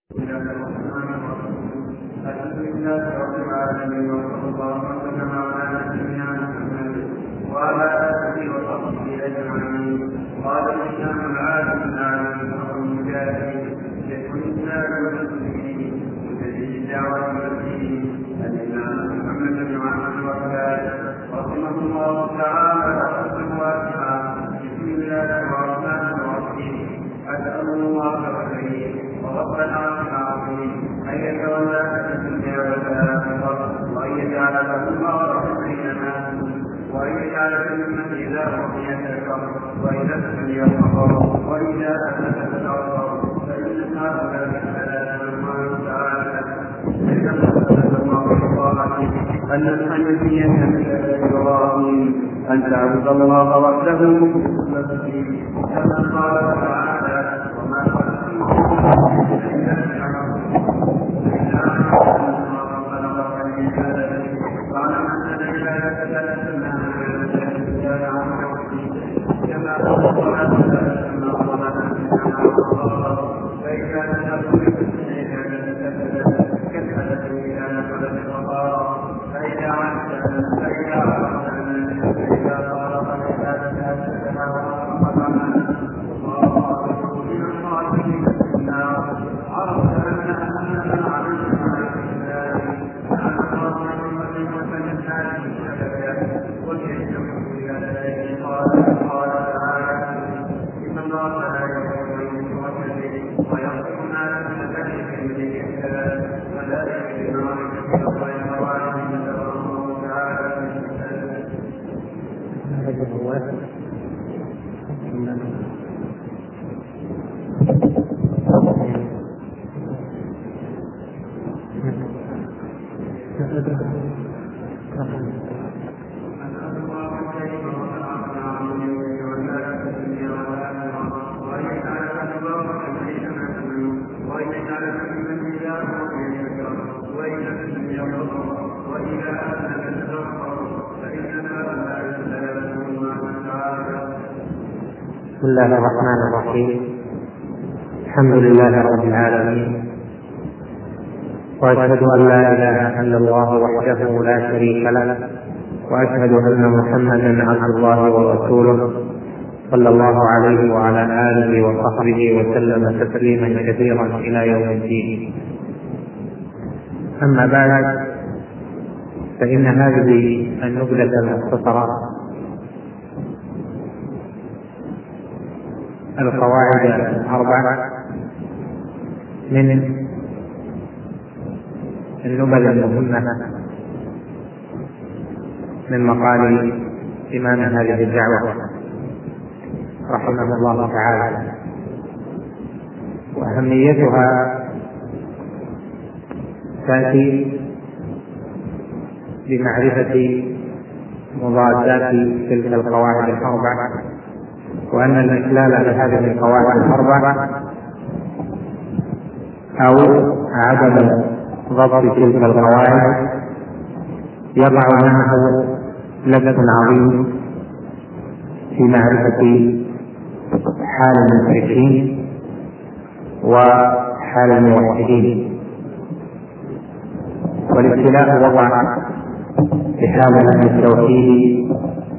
بسم الله الرحمن الرحيم. الحمد لله رب العالمين وصلى الله وسلم على نبينا محمد وعلى اله وصحبه اجمعين. قال الامام العالم العالم المجاهد شيخ الاسلام والمسلمين مجدد الدعوه والدين الامام محمد بن عبد الوهاب رحمه الله تعالى رحمه واسعه. بسم الله الرحمن الرحيم. اسال الله الكريم ورب العرش العظيم ان يتولاك في الدنيا والاخره وان يجعل له الله بيننا وان يجعل كلمه اذا رضي شكر واذا ابتلي يصبر واذا اتت تغفر فان هذا ثلاثه الله تعالى أن الحنفية من إبراهيم أن تعبد الله وحده كما قال تعالى وما بسم الله الرحمن الرحيم. الحمد لله رب العالمين، وأشهد أن لا إله إلا الله وحده لا شريك له، وأشهد أن محمدا عبد الله ورسوله صلى الله عليه وعلى آله وصحبه وسلم تسليما كثيرا إلى يوم الدين. أما بعد، فإن هذه النبذة المختصرة القواعد الأربع من النبذ المهمة من مقال إمام هذه الدعوة رحمه الله تعالى. وأهميتها تأتي بمعرفة مضادات تلك القواعد الأربع، وأن الإخلال بهذه القواعد الأربع أو عدم ضبط تلك القواعد يضع معه لبس عظيم في معرفة حال المشركين وحال الموحدين. والابتلاء وضع بحال أهل التوحيد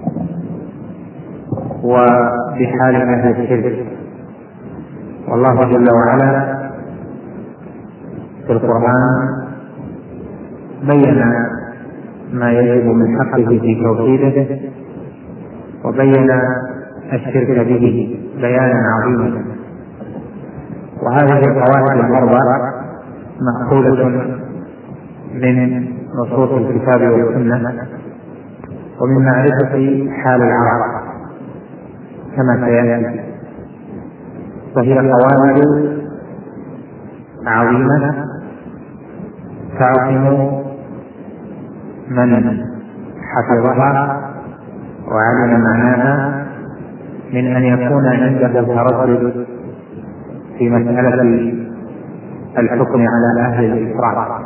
وبحال أهل الشرك. والله جل وعلا في القرآن بين ما يجب من حقه في توحيده، وبين الشرك به بيانا عظيما. وهذه القواعد الأربع مأخوذة من نصوص الكتاب والسنة ومن معرفة حال العرب كما سيأتي. فهي قواعد عظيمة تعظم من حفظها وعلم معناها من أن يكون عنده تردد في مسألة الحكم على أهل الإسراف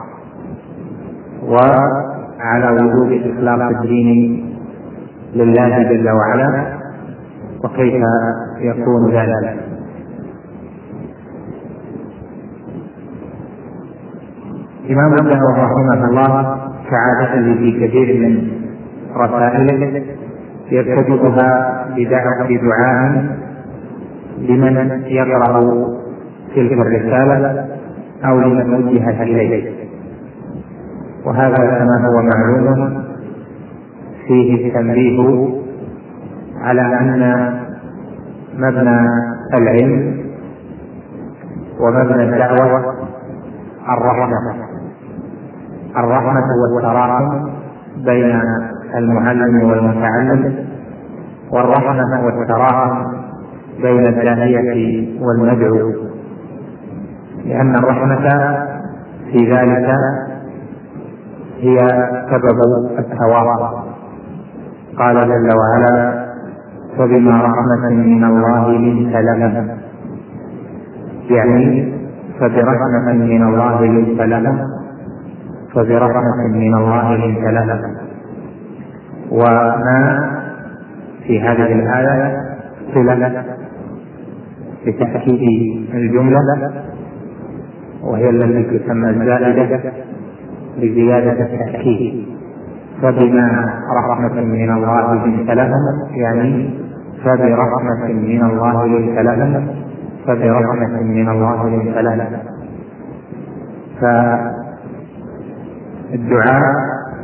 وعلى وجوب إخلاص الدين لله جل وعلا، وكيف يكون ذلك. إمام الدعوة رحمه الله كعادته في كثير من رسائله يبتدئها بدعاء لمن يقرأ تلك الرسالة أو لمن وجهت إليه، وهذا كما هو معلوم فيه التنبيه على أن مبنى العلم ومبنى الدعوة الرحمة والتراحم بين المعلم والمتعلم، والرحمة والتراحم بين الداعية والمدعو، لأن الرحمة في ذلك هي سبب الثواب. قال جل وعلا: فبما رحمة من الله لنت لهم، يعني فبرحمة من الله لنت لهم، فبرحمة من الله لنت لهم. وما في هذه الآية صلة لتأكيد الجملة، وهي التي تسمى الزائدة لزيادة التأكيد. فبما رحمة من الله لنت لهم، يعني فبرحمة من الله لنت لهم، فبرحمة من الله لنت لهم. فالدعاء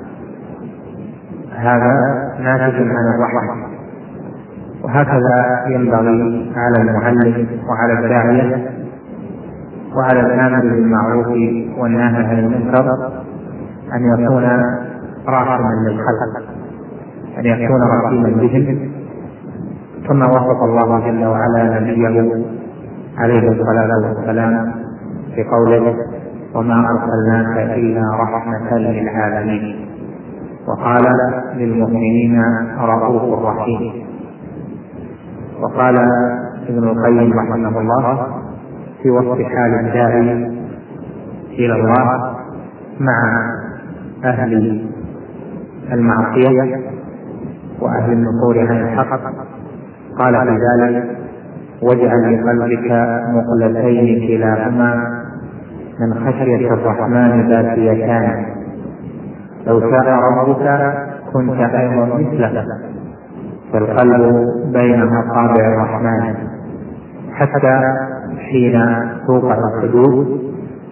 هذا ناتج عن الرحمة، وهكذا ينبغي على المعلم وعلى الداعية وعلى الآمر بالمعروف والناهي عن المنكر أن يكون راحما للخلق، أن يكون رحيما بهم. ثم وصف الله جل وعلا نبيه عليه الصلاة والسلام في قوله: وما أرسلناك إلا رحمة للعالمين. وقال: للمؤمنين رؤوف رحيم. وقال ابن القيم رحمه الله في وصف حال الداعي إلى الله مع أهل المعصية وأهل النفور عن الحق، قال في ذلك: واجعل لقلبك مقلتين كلاهما من خشية الرحمن باكيتان، لو شاء ربك كنت أيضا مثله، فالقلب بين أصابع الرحمن، حتى حين توقع الحدود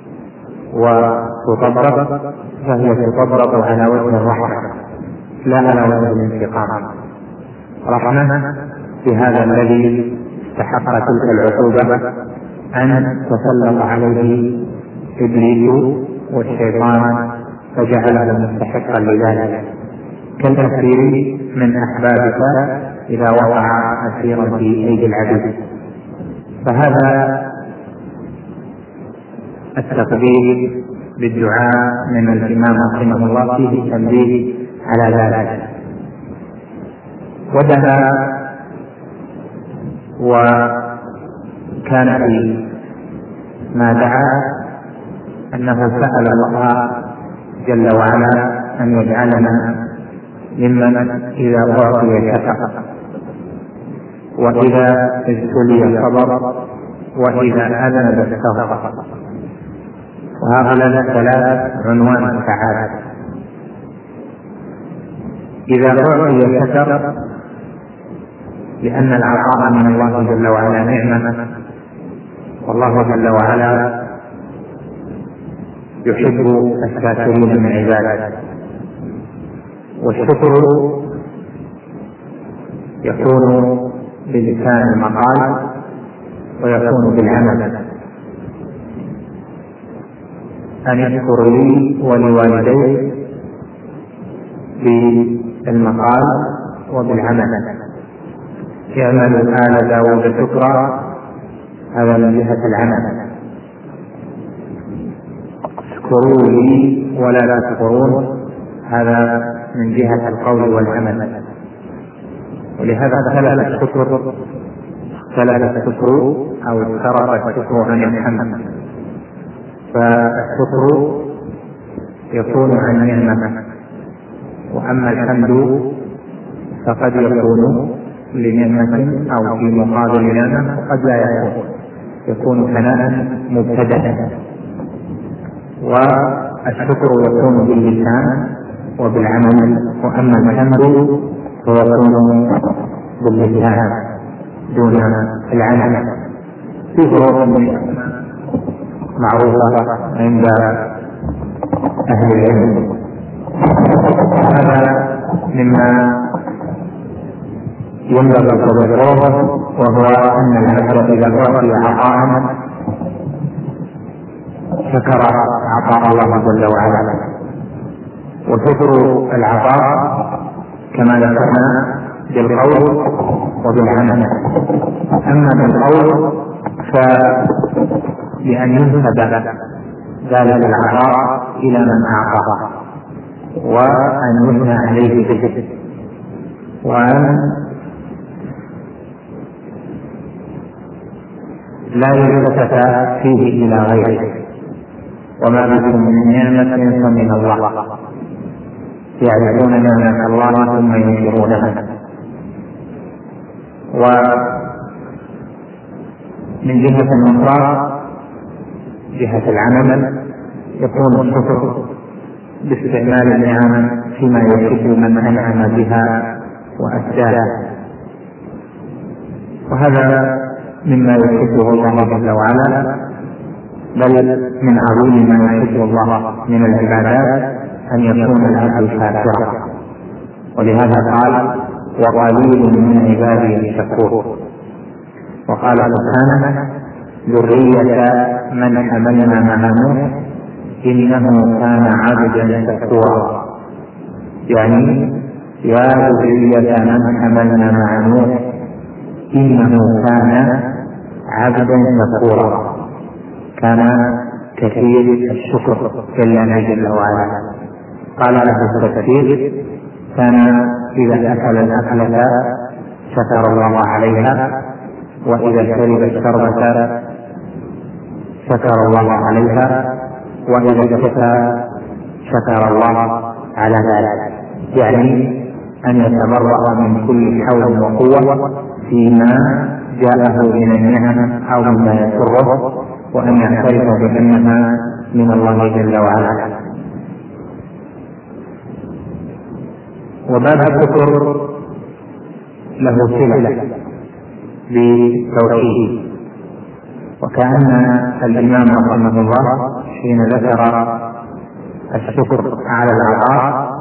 وتطبق فهي تطبق على وجه الرحمة لا على وجه الانتقام. رحمة بهذا الذي استحق تلك العقوبة أن تسلط عليه إبليس والشيطان فجعله مستحقا لذلك، كالأسير من أحبابك إذا وقع أسيرا في أيدي العدو. فهذا التقدير بالدعاء من الإمام رحمه الله فيه تنبيه على ذلك. ودعا وكان في ما دعا أنه سأل الله جل وعلا أن يجعلنا ممن إذا أعطي شكر، وإذا ابتلي صبر، وإذا أذنب استغفر. وهؤلاء الثلاث عنوان السعادة. إذا أعطي شكر لأن العطاء من الله جل وعلا نعمة، والله جل وعلا يحب الشاكرين من عباده. والشكر يكون بلسان المقال ويكون بالعمل. أن يشكر لي ولوالدي بالمقال وبالعمل. اعملوا آل داود شكرا، هذا من جهة العمل. اشكروا لي ولا لا تشكرون، هذا من جهة القول والعمل. ولهذا اختلف الشكر أو اختلف الشكر عن الحمد. فالشكر يكون عن نعمة، وأما الحمد فقد يكون لنعمة أو في مقابل نعمة، وقد لا يكون ثناء مبتدأ. والشكر يكون باللسان وبالعمل، وأما الحمد فيكون باللسان دون العمل. في فروق معروفة عند أهل العلم. هذا مما ينبغي تذكره، وهو أن العبد إذا أعطي عطاء شكر عطاء الله جل وعلا. وشكر العطاء كما ذكرنا بالقول وبالعمل. أما بالقول فبأن ينسب ذلك العطاء إلى من أعطاه، وأن يثنى عليه به، وأن لا يلتفت فيه إلى غيره. وما بكم من نعمة فمن الله، يعرفون نعمة الله ثم ينكرونها. ومن جهة الأخرى جهة العمل يكون الشكر باستعمال النعم فيما يحب من أنعم بها وأسداها، وهذا مما يحبه الله جل وعلا، بل من عظيم ما يحب الله من العبادات أن يكون العبد شاكرا. ولهذا قال: وقليل من عبادي الشكور. وقال سبحانه: ذرية من حملنا مع نوح إنه كان عبدا شكورا. يعني يا ذرية من حملنا مع نوح إنه كان عبدا شكورا، كان كثير الشكر لله جل وعلا. قال له التفسير: كان إذا أكل الأكلة شكر الله عليها، وإذا شرب الشربة شكر الله عليها، وإذا اشتكى شكر الله على ذلك. يعني أن يتبرأ من كل حول وقوة فيما جاءه من النعم أو مما يسره، وأن يعترف بأنها من الله جل وعلا. وباب الشكر له صلة بالتوحيد، وكأن الإمام رحمه الله حين ذكر الشكر على العطاء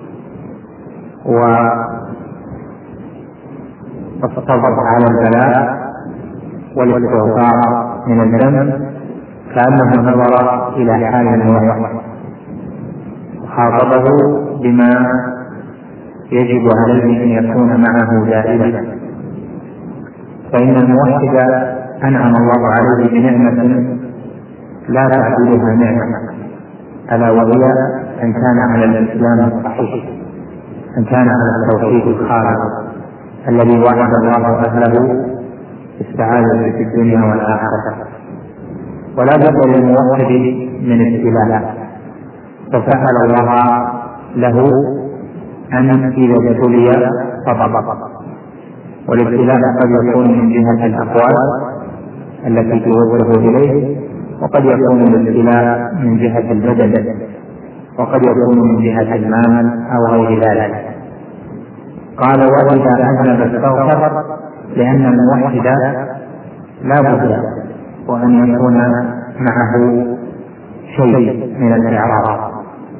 والصبر على البلاء والاستغفار من الذنب، كأنه نظر إلى حال الموحد وخاطبه بما يجب عليه أن يكون معه دائما. فإن الموحد أنعم الله عليه بنعمة لا تعدلها نعمة، ألا وهي أن كان على الإسلام الصحيح، أن كان على التوحيد الخالص الذي وعد الله أهله بالسعادة في الدنيا والآخرة. ولا بد للموحد من ابتلاء، فسأل الله له أن إذا ابتلي صبر. والابتلاء قد يكون من جهة الأقوال التي توجه إليه، وقد يكون الابتلاء من جهة البدن، وقد يكون من جهة المال أو غير ذلك. قال: وإذا أذنب استغفر، لأن الموحد لا بد وأن يكون معه شيء من الإعراض،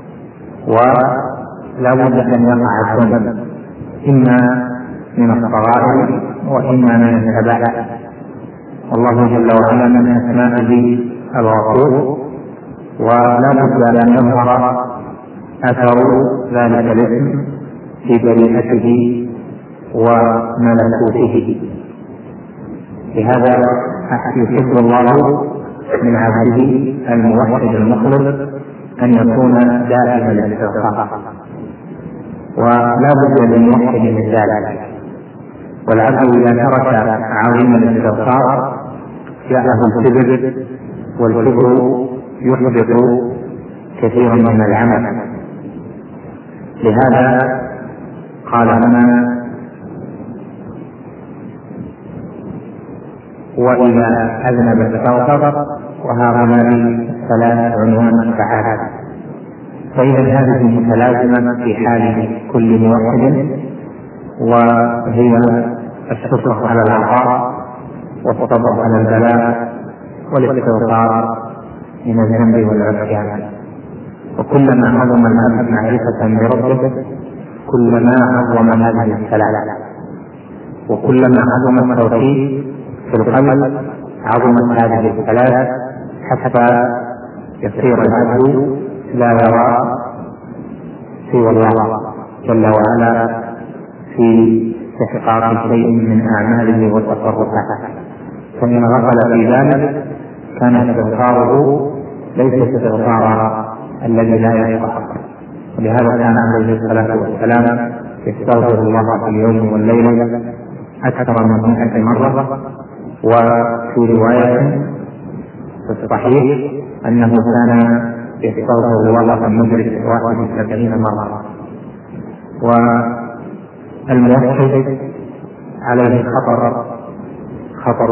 ولا بد أن يقع الذنب إما من الصغائر وإما من الكبائر. والله جل وعلا من أسمائه الغفور، ولا بد أن يظهر أثر ذلك الاسم في بريئته وملكوته. لهذا يحب الله من عبده الموحد المخلص أن يكون دائما الاستغفار، ولا بد للموحد من ذلك. والعبد إذا ترك عظيم الاستغفار جاءه الكبر، والكبر يحبط كثيرا من العمل. لهذا قال هنا: وإذا أذنب استغفر. وهؤلاء 3 عنوان فعال. فإذا هذه متلازمة في حال كل موحد، وهي الشكر على العطاء والصبر على البلاء والاستغفار من الذنب والعصيان. وكلما عظم العبد معرفة بربه كلما عظم هذه الثلاثة، وكلما عظم التوحيد في القلب عظمت هذه الثلاث، حتى يصير العبد لا يرى سوى الله جل وعلا في استحقاق شيء من أعماله وتصرفاته. فإن غفل في ذلك كان استغفاره ليس استغفار الذي لا يشرع. ولهذا كان عليه الصلاة والسلام يستغفر الله في اليوم والليلة أكثر من 100 مرة. وفي رواية في الصحيح أنه كان يستغفر الله في المجلس 71 مرة. والموحد عليه خطر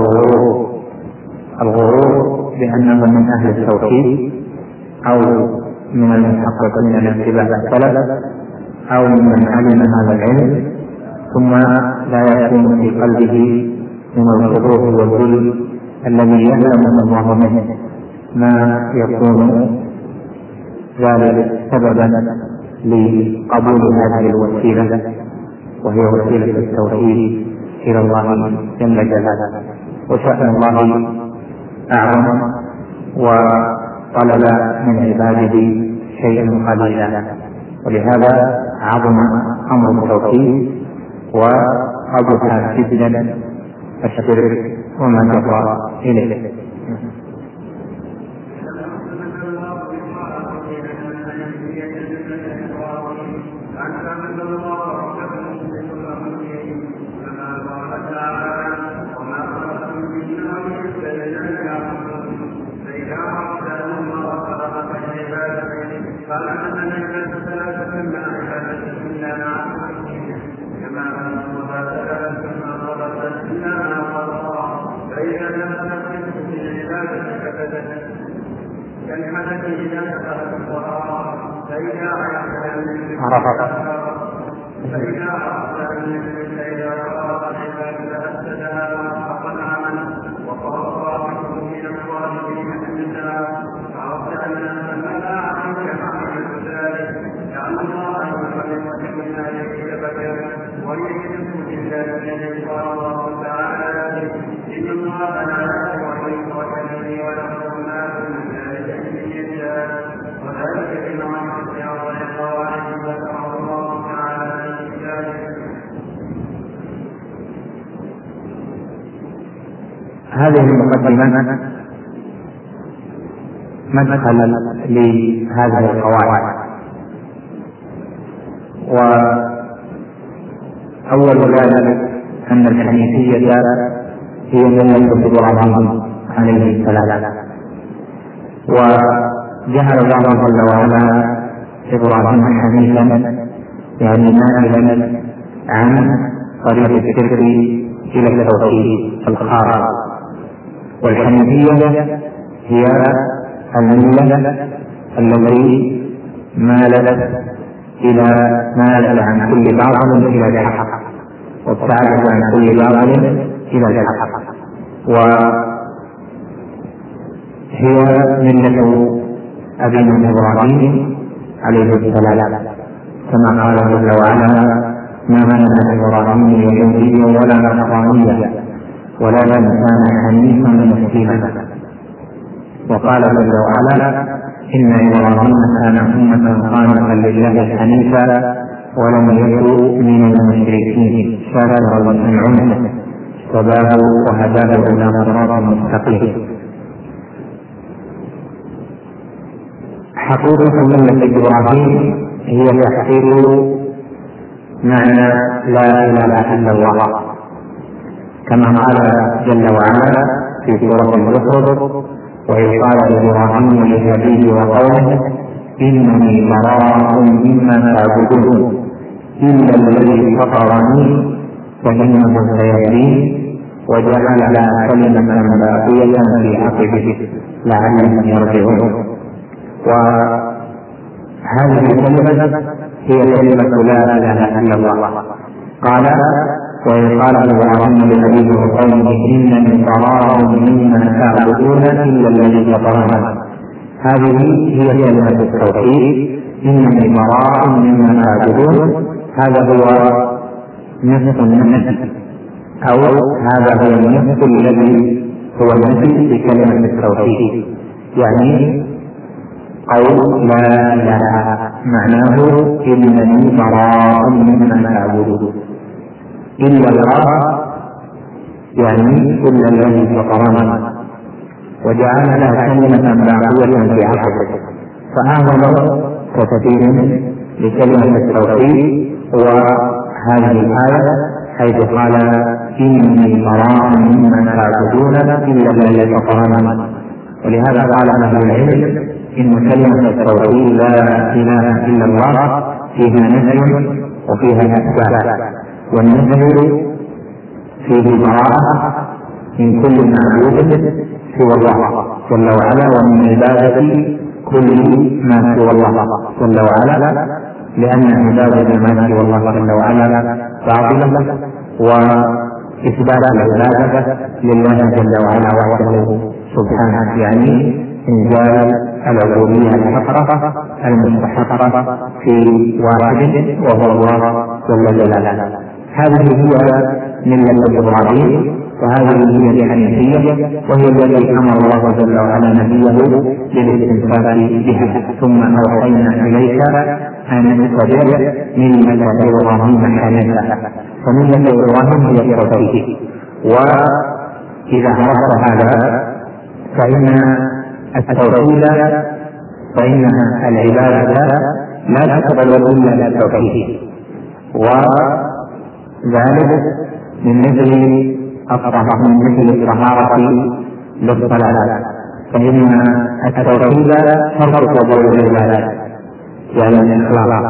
الغرور بأنه من أهل التوحيد أو من المحققين لاتباع السلف أو من علم هذا العلم، ثم لا يكون في قلبه من الغرور والذل الذي يعلم الله منه ما يكون ذلك سببا لقبول هذه الوسيلة، وهي وسيلة التوحيد إلى الله جل جلاله. وشأن الله أعظم وطلب من عباده شيئا قليلا، ولهذا عظم أمر التوحيد وأضحى جدا الشرك وما جرى إليه. هذه المقدمة مدخل لهذه القواعد. وأول ذلك أن الحنيفية هي ملة إبراهيم عليه السلام، وجعل الله جل وعلا إبراهيم حنيفا، يعني مائلا عن طريق الشرك إلى التوحيد الخالص. والحنيفية هي الملة التي مالت عن كل باطل إلى الحق، وابتعدت عن كل باطل إلى الحق. وهي ملة أبينا إبراهيم عليه السلام، كما قال جل وعلا: ما منع إبراهيم يهوديا ولا نصرانيا ولكن كان حنيفا مسلما. وقال جل وعلا: إن إبراهيم كان أمة قانتا لله حنيفا ولم يكن من المشركين شاكرا لأنعمه اجتباه وهداه إلى صراط مستقيم. حقيقة ملة إبراهيم هي تحقيق معنى لا إله إلا الله، كما قال جل وعلا في سورة الزخرف: وإذ قال إبراهيم لأبيه وقومه إنني براء مما تعبدون إلا الذي فطرني فإنه سيهدين وجعل لها كلمة باقية في عقبه لعلهم يرجعون. وهذه الكلمة هي كلمة لا إله إلا الله. قال: وإذ قال إبراهيم لأبيه وقومه إنني براء مما تعبدون إلا الذي فطرني. هذه هي كلمة التوحيد: إنني براء مما تعبدون. هذا هو نصف النفي، أو هذا هو النصف الذي هو النفي في كلمة التوحيد، يعني قول لا إله، معناه إنني براء مما تعبدون إلا الله، يعني إلا الذي فطرني، وجعل لها كلمة باقية في عقبه. فأعظم تفسير لكلمة التوحيد وهذه الآية حيث قال: إني براء مما تعبدون إلا الذي فطرني. ولهذا قال أهل العلم إن كلمة التوحيد لا إله إلا الله فيها نفي وفيها إثبات، والنفي فيه براءة من كل معبود سوى الله جل وعلا، ومن عبادة كل ما سوى الله جل وعلا، لأن عبادة ما سوى الله جل وعلا باطلة، وإثبات العبادة لله جل وعلا وحده سبحانه، يعني إنزال العبودية الحقة المستحقة في واحد وهو الله جل جلاله. هذه هي ملة إبراهيم، وهذه هي الحنيفية، وهي التي أمر الله جل وعلا نبيه بالاستمساك بها: ثم أوحينا إليك أن اتبع ملة إبراهيم حنيفا. فملة إبراهيم هي التوحيد. وإذا عرفت هذا فإن التوحيد فإنها العبادة لا تقبل إلا بالتوحيد، وذلك من مثل الطهارة للصلاة، فإن التوحيد شرط قبول العبادات يعني الإخلاص،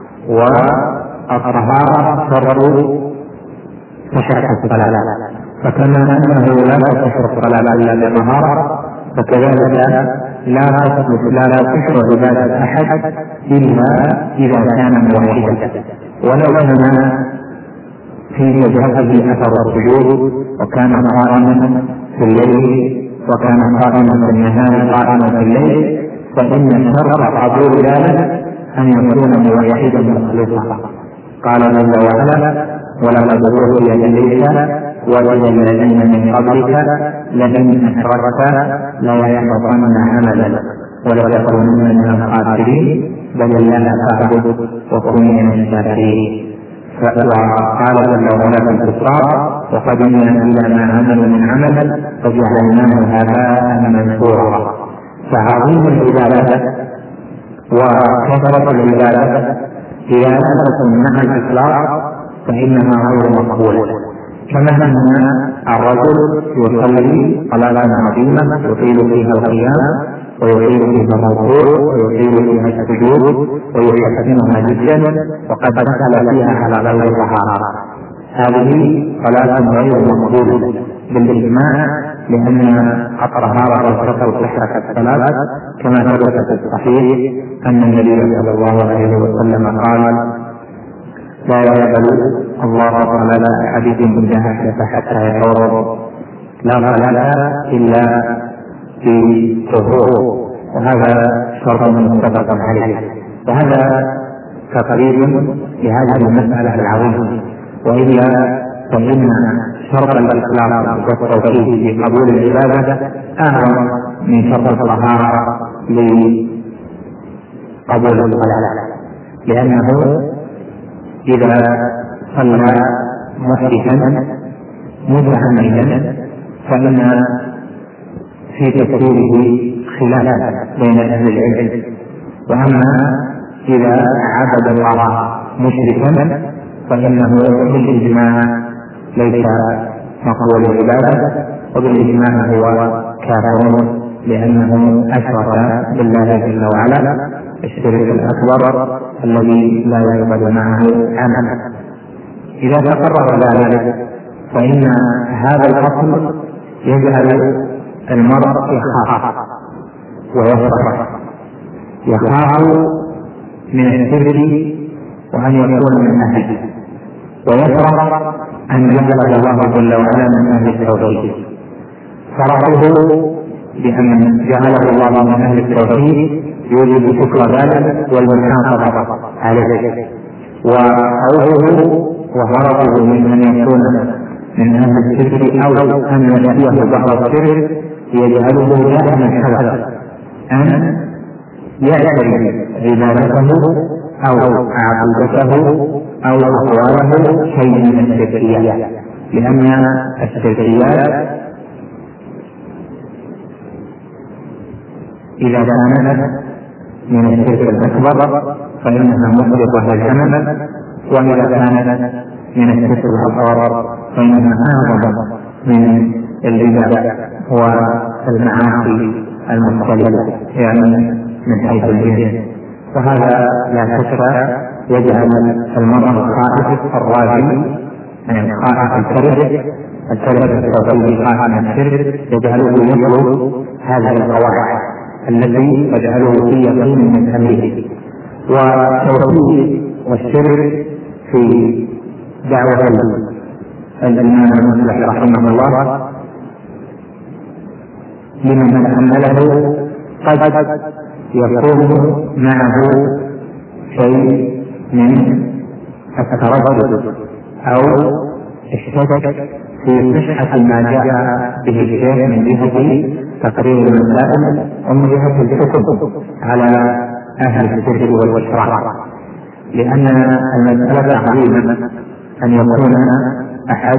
والطهارة شرط صحة الصلاة. فكما أنه لا تصح الصلاة إلا بطهارة، فكذلك لا تصح عبادة أحد إلا إذا كان موحدا، ولو كان في جبهته أثر السجود، وكان قائما في الليل، وكان قائما في النهار، قائما في الليل، فإن شرط قبول ذلك أن يكون موحدا مخلصا. قال جل وعلا: ولقد أوحي إليك وإلى الذين من قبلك لئن أشركت ليحبطن عملك ولتكونن من الخاسرين، بل الله فاعبد وكن من الشاكرين. فقال جل وعلا في الكفار: وقدمنا إلى ما عملوا من عمل فجعلناه هباء منثورا. فعظيم العبادة وكثرة العبادة إذا لم تكن مع الإخلاص فإنها غير مقبولة. كما أن الرجل يصلي صلاة عظيمة يطيل فيها القيام ويطيل فيها الركوع ويطيل فيها السجود ويحسنها جدا، وقد دخل فيها على غير طهارة، هذه صلاة غير مقبولة بالإجماع، لأن الطهارة شرط صحة الصلاة، كما ثبت في الصحيح أن النبي صلى الله عليه وسلم قال: لا يقبل الله صلاة أحدكم إذا أحدث حتى يتوضأ، لا صلاة إلا في طهور، وهذا شرط متفق عليه. وهذا تقريب لهذه المسألة العظيمة. وإلا فإن شرط الإخلاص والتوحيد في قبول العبادة أعظم من شرط الطهارة لقبول الصلاة، لأنه إذا صلى محدثا متعمدا فإن في تفسيره خلاف بين أهل العلم، وأما إذا عبد الله مشركا فإنه بالإجماع ليس مقبول العبادة، وبالإجماع هو كافر لأنه أشرك بالله جل وعلا الشرك الأكبر الذي لا يقبل معه عمل. إذا تقرر ذلك فإن هذا الفصل يجعل المرء يخاف ويفرح، يخاف من الشرك وأن يكون من أهله، ويفرح أن جعله الله جل وعلا من أهل التوحيد. فرحه بأن جعله الله من أهل التوحيد يوجب شكر ذلك والمحافظة عليه، وخوفه وهربه من أن يكون من أهل الشرك أو أن يأتيه بعض الشرك يجعله دائما حذرا أن يعتري عبادته أو عقيدته أو أقواله شيء من الشركيات، لأن الشركيات إذا كانت من الشرك الأكبر فإنها محبطة للعمل، وإذا كانت من الشرك الأصغر فإنها أعظم من البدع والمعاصي المختلفة، يعني من حيث الجنس. وهذا لا شك يجعل المرء الخائف الراجي، يعني الخائف الترك التوحيد خائف من الشرك، يجعله يطلب هذه القواعد التي تجعله في يقين من أمره. والتوحيد والشرك في دعوة الإمام المصلح رحمه الله لمن تأمله قد يكون معه شيء من التردد أو الشك في صحة ما جاء به الشيخ من جهة تقرير المسائل ومن جهة الحكم على أهل الشرك والإشراك، لأن المسألة عظيمة أن يكون أحد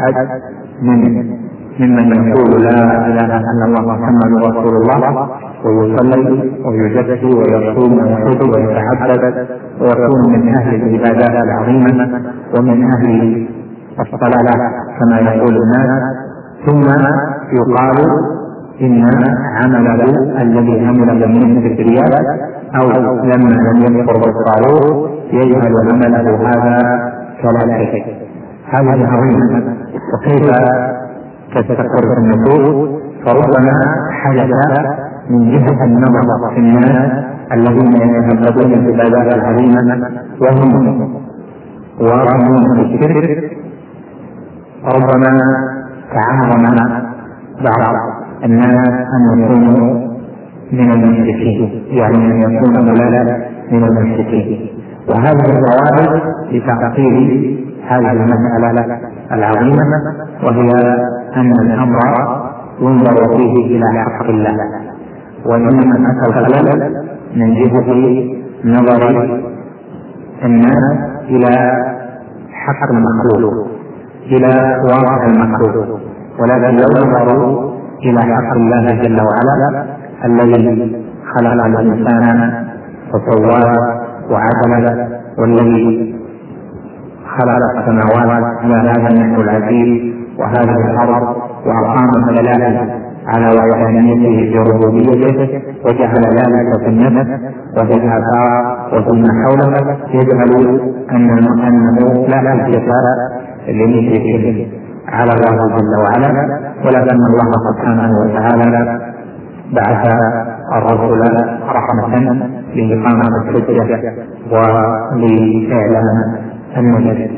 ممن يقول لا إله إلا الله محمد رسول الله ويصلي ويزكي ويصوم ويحج ويتعبد ويكون من أهل العبادات العظيمة ومن أهل الصلاة كما يقول الناس، ثم يقال إن عمله الذي عمل من الكبريات أو لما لم يكفر بالطاغوت يجعل عمله هذا كلا شيء. هذه عظيمة، وكيف تستقر النفوس؟ فربما حدث من جهة النظر في الناس الذين يتعبدون بالعبادات العظيمة وهم واقعون في الشرك، ربما تعاظم بعض الناس أن يكونوا من المشركين، يعني أن يكون أولادا من المشركين. وهذه الفوائد لتعقيد هذه المسألة العظيمة، وهي أن الأمر ينظر فيه إلى حق الله، وإنما أتى الخلل من جهة نظر الناس إلى حق المخلوق، إلى واقع المخلوق، ولكن لو نظروا إلى حق الله جل وعلا الذي خلق الإنسان وسواه وعدله، والذي خلق السماوات على هذا النحو العجيب وهذه الأرض، وأقام الدلائل على وحدانيته بربوبيته، وجعل ذلك في النفس وفي الآفاق وفيما حوله، يجعل أنه لا حجة لمشرك على الله جل وعلا، ولكن الله سبحانه وتعالى بعث الرسول رحمة لإقامة الحجة ولإعلان النبي.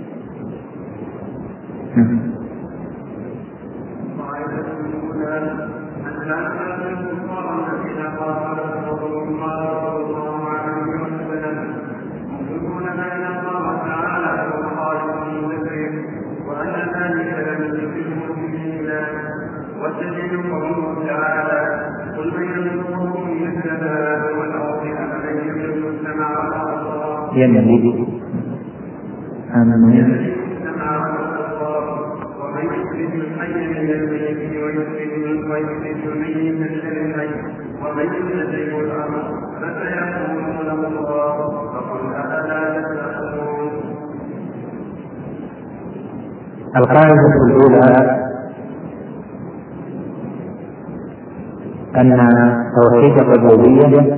ينبغي أن ومن يخرج الحي من الميت ويخرج الميت من الحي ومن يدبر الأمر فسيقولون الله فقل أفلا تتقون. القاعدة الأولى أن توحيد الربوبية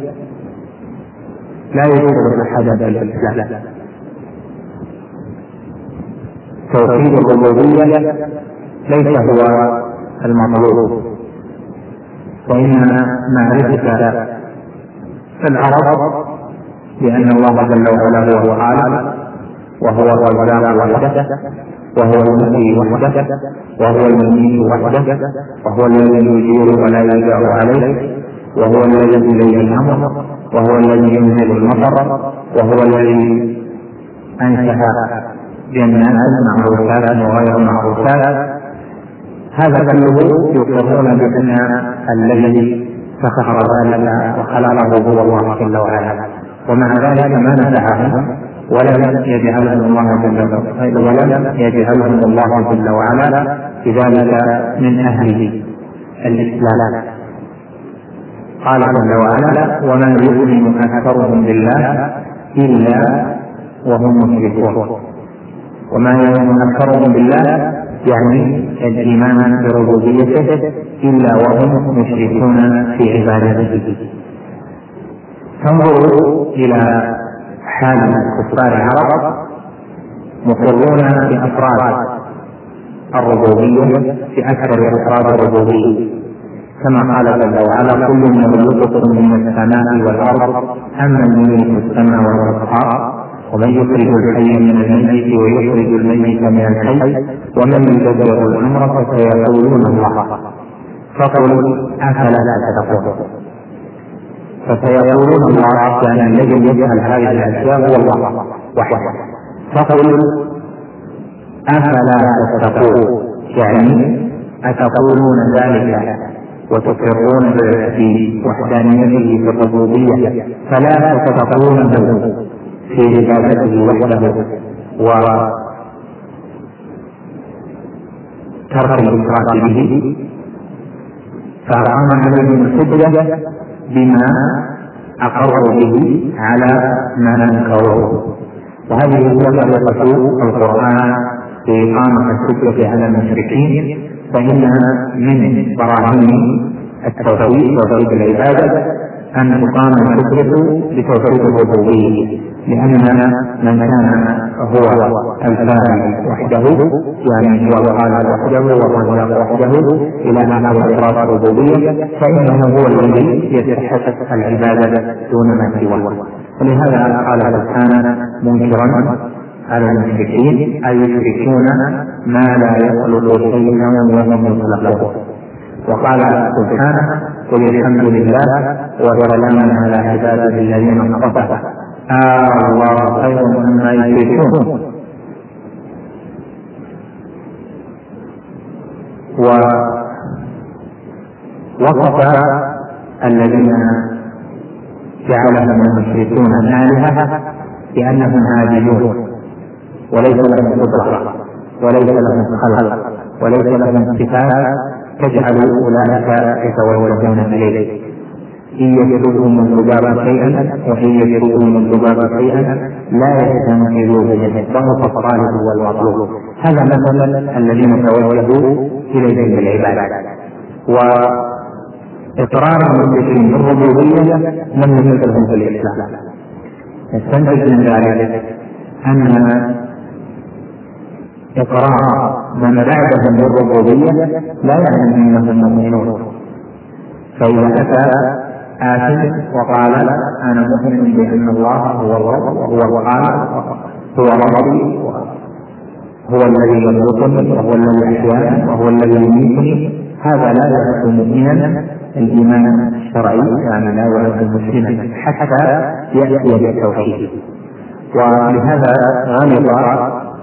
لا يدخل أحدا بالإسلام، توحيد الربوبية ليس هو المطلوب، وإنما معرفة العرب بأن الله جل وعلا هو الخالق وهو الرزاق وحده، وهو المحيي وحده، وهو المميت وحده، وهو الذي يجير ولا يجار عليه، وهو الذي إليه الأمر، وهو الذي ينزل المطر، وهو الذي أنشأ جنات معروفات وغير معروفات. هذا كله يقرون بأن الذي سخر ذلك وخلقه هو الله جل وعلا، ومع ذلك ما نفعهم ولم يجعلهم الله جل وعلا بذلك من أهل الإسلام. قال جل وعلا: وما يؤمن أكثرهم بالله إلا وهم مشركون. وما يؤمن أكثرهم بالله يعني الإيمان بربوبيته إلا وهم مشركون في عبادته. تنظروا إلى حال كفار العرب مقرون بأفراد الربوبية في أكثر أفراد الربوبية، كما قال جل وعلا: كل يرزقكم من السماء والأرض أمن يملك السمع والأبصار ومن يخرج الحي من الميت ويخرج الميت من الحي ومن يدبر الأمر فسيقولون الله فقل أفلا تتقون. فسيقولون الله يعني الذي يجعل هذه الأشياء هو الله وحده. فقل أفلا تتقون يعني أتقولون ذلك وتقرون بوحدانيته في الربوبية فلا تتقونه في عبادته وحده وترك الإشراك به. فأقام عليهم الحجة بما أقروا به على ما أنكروه، وهذه هي طريقة القرآن في إقامة الحجة على المشركين، فإنها من براهين التوحيد وتوحيد العبادة أن تقام الحجة بتوحيد الربوبية، لأن من كان هو الفاعل وحده يعني هو الخالق وحده والرزاق وحده إلى آخر أفراد الربوبية فإنه هو الذي يستحق العبادة دون ما سواه. ولهذا قال سبحانه منكرا على المشركين: أي يشركون ما لا يخلق شيئا وهم يخلقون. وقال سبحانه: قل الحمد لله وسلام على عباده الذين اصطفى الله خير مما يشركون. ووصف الذين جعلهم المشركون آلهة بأنهم عاجزون وليس لهم قدرة وليس لهم خلق وليس لهم صفات تجعل أولئك يتوجهون إليه. إن يجدوهم الذباب شيئا وإن يجدوهم الذباب شيئا لا يستنقذوه منه ضعف الطالب والمطلوب. هذا مثل الذين توجهوا إليه بالعبادة. وإقرار المشركين بالربوبية لم يدخلهم في الإسلام. نستنتج من ذلك أن إقرار من بعدهم بالربوبية لا يعني أنهم مؤمنون. فإذا أتى آت وقال أنا مؤمن بأن الله هو الرب وهو الخالق هو ربي هو الذي يرزقني وهو الذي أحياني وهو الذي يميتني، هذا لا يعد مؤمنا الإيمان الشرعي، يعني لا يعد مسلما حتى يأتي بالتوحيد. ولهذا غلط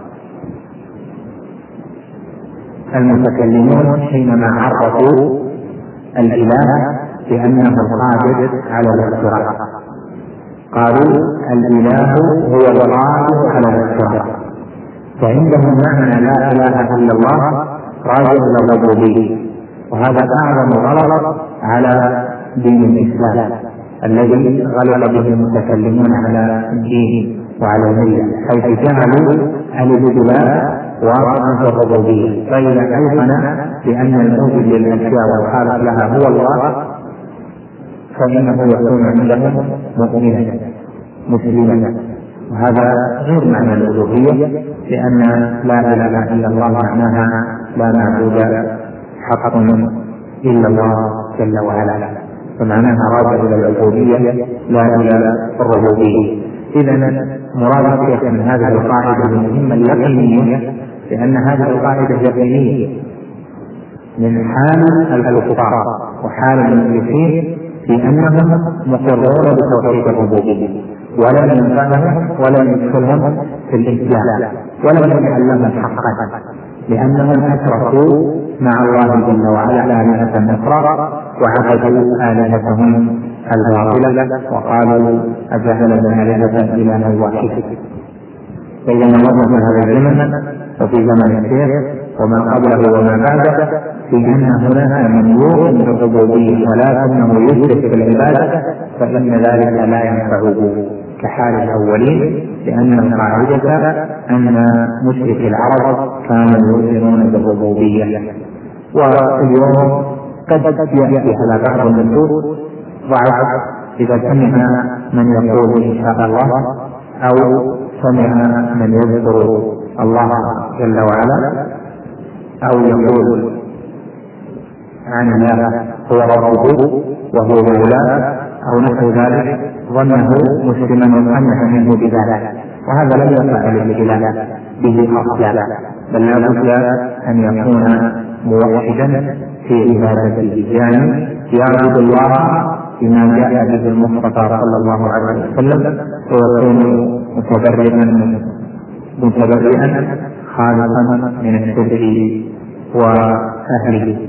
المتكلمون حينما عرفوا الإله بأنه القادر على الاختراع. قالوا الإله هو القادر على الاختراع، فعندهم معنى لا إله إلا الله راجع إلى الربوبية، وهذا أعظم غلط على دين الإسلام الذي غلط به المتكلمون على الدين وعلى الملة، حيث جعلوا الاستواء واقعا في الربوبية. فإذا أيقن بأن الموجود للأشياء والخالق لها هو الله فإنه يكون عندهم مؤمنا مسلما. وهذا غير معنى الألوهية، لأن لا إله إلا الله معناها لا معبود حق إلا الله جل وعلا، فمعناها راجع إلى العبودية لا إلى الربوبية. إذن مراد الشيخ من هذه القاعدة المهمة اليقينية، لأن هذه القاعدة يقينية من حال الكفار وحال المشركين في أنهم مقرون بتوحيد الربوبية، ولم ينفعهم ولم يدخلهم في الإسلام ولم يتعلموا حقا، لأنهم أشركوا مع الله جل وعلا آلهة أخرى وعبدوا آلهتهم الباطلة وقالوا أجعلنا آلهة إلها واحدا. بينما الله في هذا الزمن وفي زمن الشيخ وما قبله وما بعده في أن هناك من يؤمن بالربوبية ولكنه يشرك بالعبادة، فإن ذلك لا ينفعه كحال الأولين، لأن القاعدة أن مشرك العرب كانوا يؤمنون بالربوبية. واليوم قد يأتي على بعض النصوص ضعف إذا سمع من يقول إن شاء الله أو سمع من يذكر الله جل وعلا أو يقول عن الله هو ربه وهو مولاه أو نحو ذلك ظنه مسلما وقنع منه بذلك، وهذا لم يقع الابتلاء به أصلا، بل لا بد أن يكون موحدا في عبادته، يعني يعبد الله بما جاء به المصطفى صلى الله عليه وسلم ويكون متبرئا خالصا من الشرك وأهله.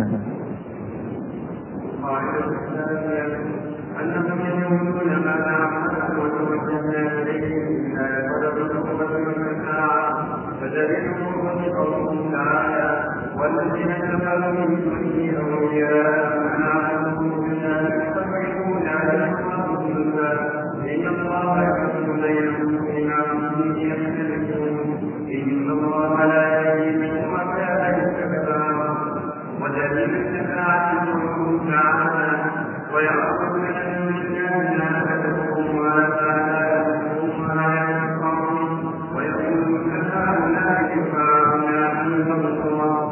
والذين كفروا من دونه أولياء أعلمهم بالله يفرقون عليهم إن الله يحكم بينهم فيما هم فيه يختلفون إن الله لا يهدي من هو كان يستكبر والذين استكبروا تعالى ويعبدون من دون لا تدعوهم ولا تعالهم ولا ينفعون ويقولون هؤلاء شفاعنا عند الله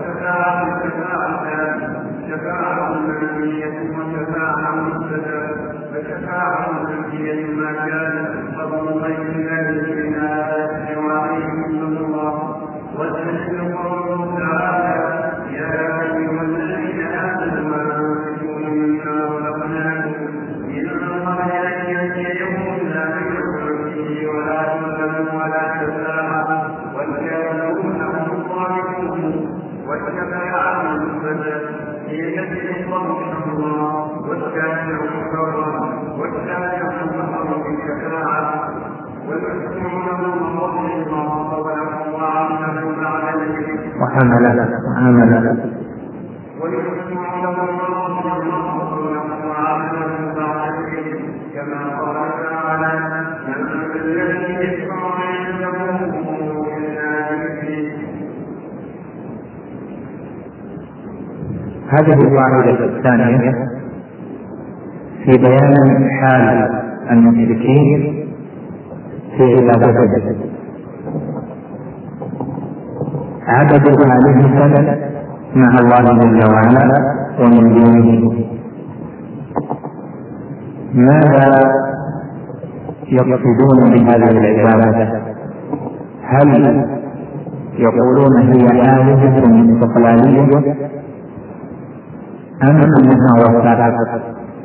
شفاعة منزلية وشفاعة مستدى فشفاعة منزلية ما كانت قبل غير ذلك من آيات وعليهم صلى الله والدليل قوله تعالى يا أيها الذين آمنوا ما تنفقون مما رزقناكم إن الله لن يهدي يوم لا بيع فيه ولا ظلم ولا شفاعة والكافرون هم الظالمون والشفاعة المثبتة هي التي يطلبها الله والكافر مكرم والكافر مكرم بالشفاعة والمسلمون من فضل الله فضله وعمله عليه وحمله ويسمعون من فضل الله فضله وعمله عليه كما قال تعالى من الذي يشفع عنده إلا بإذنه. هذه القاعدة الثانية في بيان حال المشركين في عبادته، عبدوا آلهة مع الله جل وعلا ومن دونه. ماذا يقصدون بهذه العبادة؟ هل يقولون هي آلهة استقلالية أم أنها وسائل؟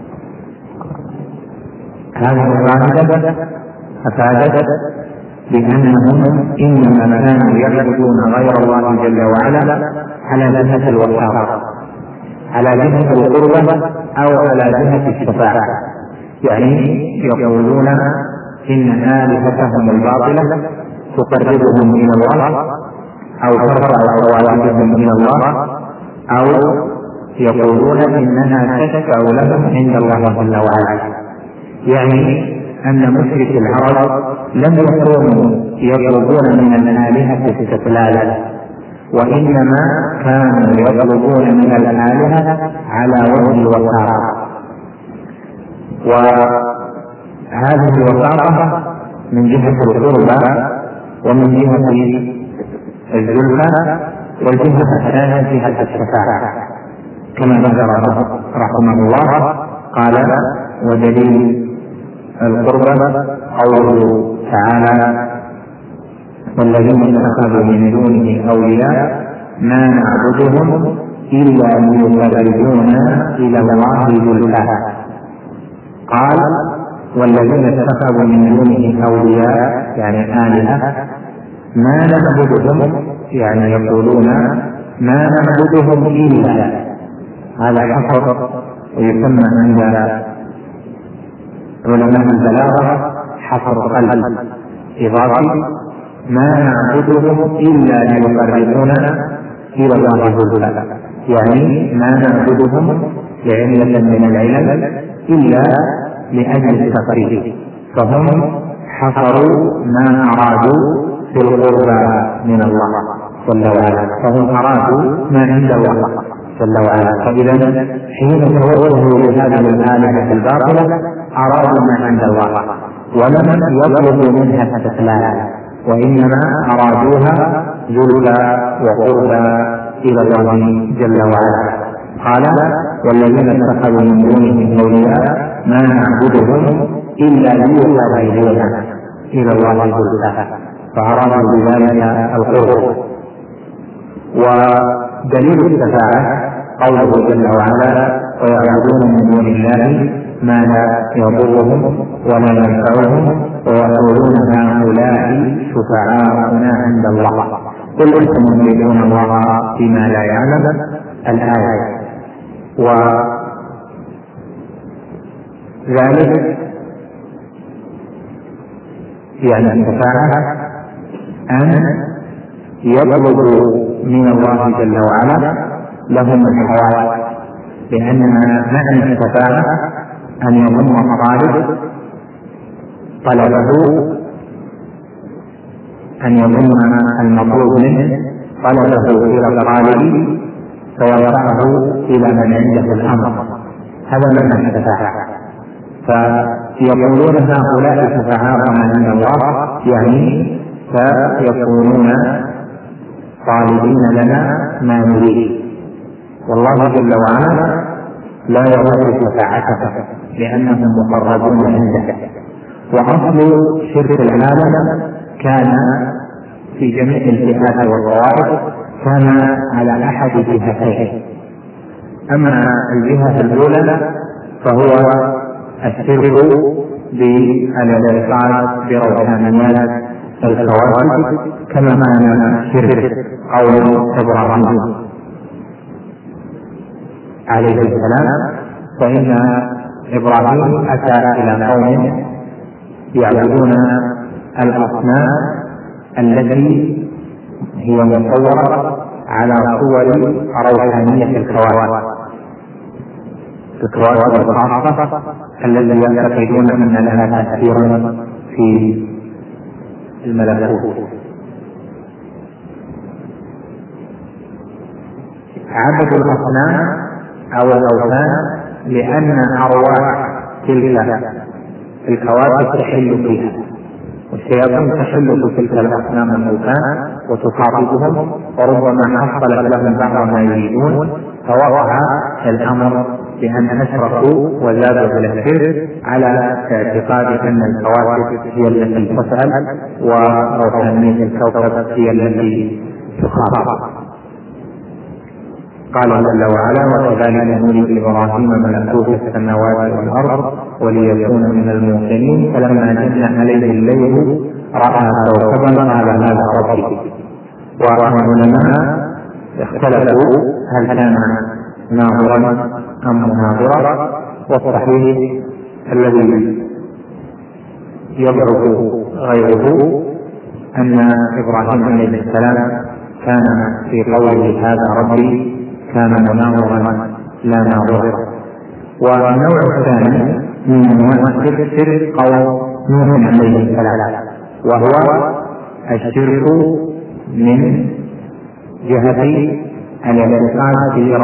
هذه القاعدة أفادت بأنهم إنما كانوا يعبدون غير الله جل وعلا على جهة الوساطة، على جهة القربة أو على جهة الشفاعة، يعني يقولون إن آلهتهم الباطلة تقربهم إلى الله أو ترفع صوابهم إلى الله، أو يقولون إنها تشفع لهم عند الله جل وعلا. يعني أن مشرك العرب لم يكونوا يطلبون من الآلهة استقلالا، وإنما كانوا يطلبون من الآلهة على وجه الوساطة، وهذه الوساطة من جهة القربى ومن جهة الزلفى، والجهة الثانية جهة الشفاعة كما ذكر رحمه الله. قال: ودليل القربى قوله تعالى: والذين اتخذوا من دونه أولياء ما نعبدهم إلا ليقربونا إلى الله زلفى. قال: والذين اتخذوا من دونه أولياء يعني آلهة ما نعبدهم، يعني يقولون ما نعبدهم إلا، هذا حصر ويسمى عند علماء البلاغة حصر قلب إضافي، ما نعبدهم إلا ليقربونا إلى الله زلفى، يعني ما نعبدهم لعلة من العلل إلا لأجل التقريب، فهم حصروا ما أرادوا في القربى من الله جل وعلا، فهم أرادوا ما عند الله جل وعلا. فإذا حين توجهوا لهذه الآلهة الباطلة أرادوا ما عند الله، ولم يطلبوا منها استقلالا، وإنما أرادوها زلفى وقربى إلى الله جل وعلا. قال: والذين اتخذوا من دونه أولياء ما نعبدهم إلا ليقربونا إلى الله زلفى، فأرادوا بذلك القرب. ودليل الشفاعة قوله جل وعلا: ويعبدون من دون الله ما لا يضرهم ولا ينفعهم ويقولون هؤلاء شفعاؤنا عند الله قل أنتم تريدون الله فيما لا يعلم الآية. وذلك يعني الشفاعة أن يطلبوا من الله جل وعلا لهم الحياة، لأن معنى الشفاعة أن يضم الطالب طلبه، أن يضم المطلوب منه طلبه إلى الطالب فيرفعه إلى من عنده الأمر، هذا معنى الشفاعة. فيقولون هؤلاء شفعاؤنا عند الله، يعني فيكونون طالبين لنا ما نريد، والله جل وعلا لا يرد شفاعته لأنهم مقربون عنده. وأصل شرك العالم كان في جميع الجهات والطوائف كان على أحد جهتين. أما الجهة الأولى فهو الشرك بالاعتقاد بروحانيات الكواكب، كما كان شرك قول إبراهيم عليه السلام، فإن إبراهيم أتى إلى قوم يعبدون الأصنام التي هي مصورة على صور روحانية الكواكب الخاصة التي يعتقدون أن لها تأثيرا في الملكوت. عبدوا الأصنام أو الأوثان لأن أرواح تلك الكواكب تحل فيها، والشياطين تحل في تلك الأصنام الأوثان وتخاطبهم، وربما حصلت لهم بعض ما يريدون، فوقع الأمر بأن أشركوا وزادوا إلى الشرك على اعتقاد أن الكواكب هي التي تسأل وروحانية الكوكب هي التي تخاطب. قال جل وعلا: وكذلك نري إبراهيم ملكوت السماوات والأرض وليكون من الموقنين فلما جن عليه الليل رأى كوكبا قال هذا ربي. والعلماء اختلفوا هل كان ناظرا أم مناظرا، والصحيح الذي يضعف غيره أن إبراهيم عليه السلام كان في قوله هذا ربي كان مناظرا لا ناظرا. والنوع الثاني من أنواع الشرك قول نوح عليه السلام، وهو الشرك من جهة الاعتقاد في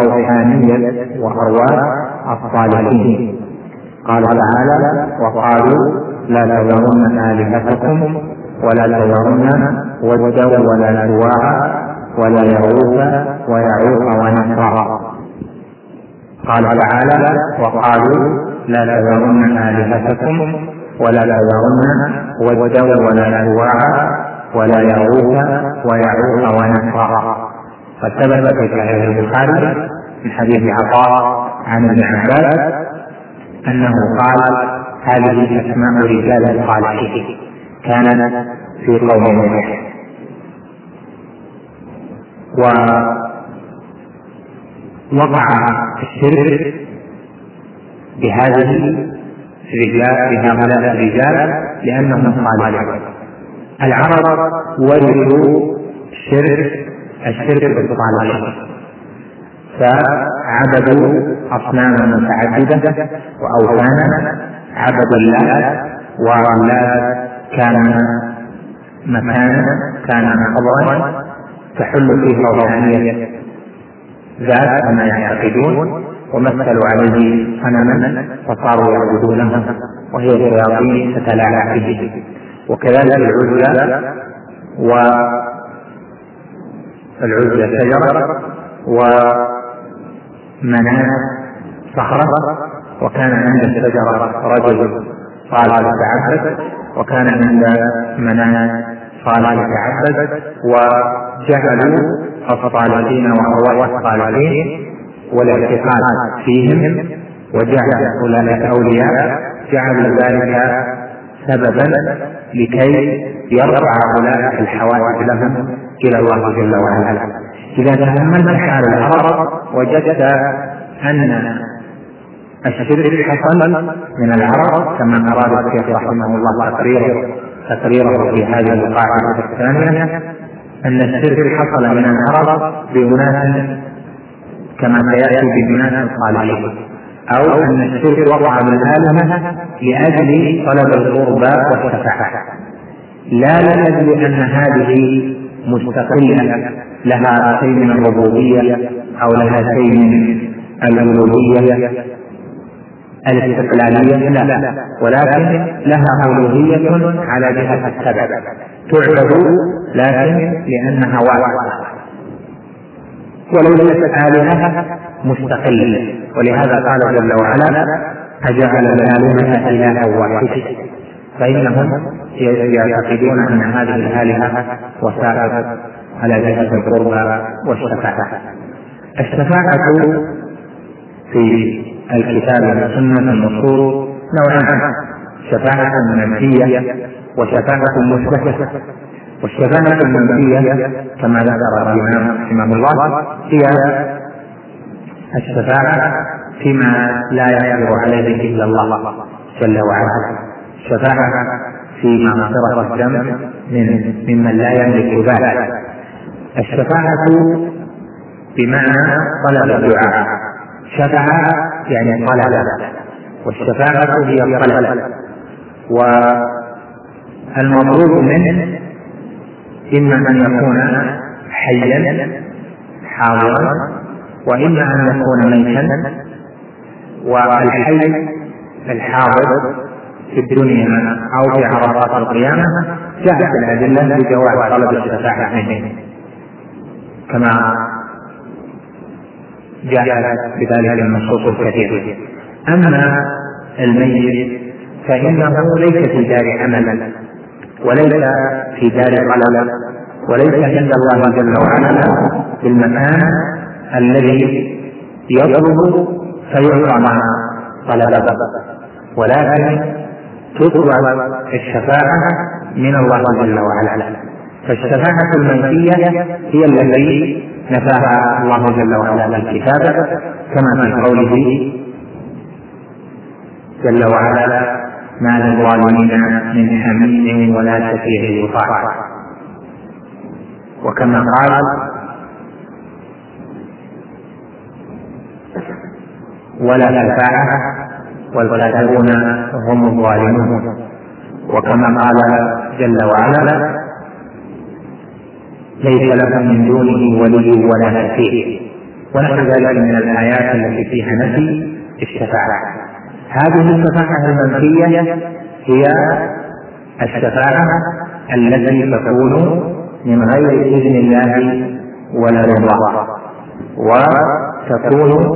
روحانية وأرواح الصالحين. قال تعالى: وقالوا لا تذرن آلهتكم ولا تذرن ودا ولا سواع ولا يغوث ويعوق ونسرا. قال تعالى: وقالوا لا تذرن آلهتكم ولا تذرن ودا ولا سواع ولا يغوث ويعوق ونسرا. فثبت في صحيح البخاري من حديث عطاء عن ابن عباس أنه قال: هذه أسماء رجال صالحين كانت في قوم نوح. ووقع الشرك بهؤلاء الرجال لأنهم صالحون. العرب ورثوا الشرك بالصالحين، فعبدوا أصناما متعددة وأوثانا، عبدوا الله، والله كان مكانا، كان قبرا تحل فيه روحانية ذات كما يعتقدون، ومثلوا عليه صنما فصاروا يعبدونه، وهي شياطين تتلاعب به. وكذلك العزى شجرة، ومناة صخرة، وكان عند الشجرة رجل صالح يتعبد، وكان عند مناة صالح يتعبد، وجعلوا الصالحين وأرواح الصالحين والاعتقاد فيهم وجعل أولئك أولياء، جعلوا ذلك سببا لكي يرفع أولئك الحوادث لهم إلى الله جل وعلا. إذا تأملت حال العرب وجدت أن الشرك حصل من العرب كما أراد الشيخ رحمه الله تقريره في هذه القاعدة الثانية، أن الشرك حصل من العرب بأناس كما سيأتي بأناس صالحين، أو أن الشرك وقع بالآلهة لأجل طلب القربى والشفاعة، لا لأجل أن هذه مستقلة لها شيء من الربوبية أو لها شيء من الألوهية الاستقلالية، لا، ولكن لها ألوهية على جهة السبب، تعبد لكن لأنها واحدة، وليست آلهة مستقلة. ولهذا قال جل وعلا: أجعل الآلهة إلها واحدا، فإنهم يعتقدون أن هذه الآلهة وسائط على جهة القربى والشفاعة. الشفاعة في الكتاب والسنة النصوص نوعان: شفاعة منفية وشفاعة مثبتة. والشفاعة المنفية كما ذكر الإمام رحمه الله هي الشفاعة فيما لا يقدر عليه إلا الله جل وعلا، الشفاعة في مغفرة الذنب ممن لا يملك ذلك، الشفاعة بمعنى طلب الدعاء، شفع يعني طلب، والشفاعة هي الطلب، والمطلوب منه إما أن يكون حيا حاضرا، وإما أن يكون ميتا. والحي الحاضر في الدنيا أو في عرصات القيامة جاءت الأدلة بجواز طلب الشفاعة منه، كما جاءت بذلك النصوص الكثيرة. أما الميت فإنه ليس في دار عمل وليس في دار طلب، وليس عند الله جل وعلا بالمكان الذي يطلب فيعطى ما طلبه، ولكن تطلب الشفاعة من الله جل وعلا. فالشفاعة المنفية هي التي نفاها الله جل وعلا في الكتاب، كما في قوله جل وعلا: ما للظالمين من حميم ولا شفيع يطاع. وكما قال: ولا شفاعة والكافرون هم الظالمون. وكما قال جل وعلا: ليس لهم من دونه ولي ولا شفيع. ونحو ذلك من الآيات التي فيها نفي الشفاعة. هذه الشفاعة المنفية هي الشفاعة التي تكون من غير إذن الله ولا رضاه، وتكون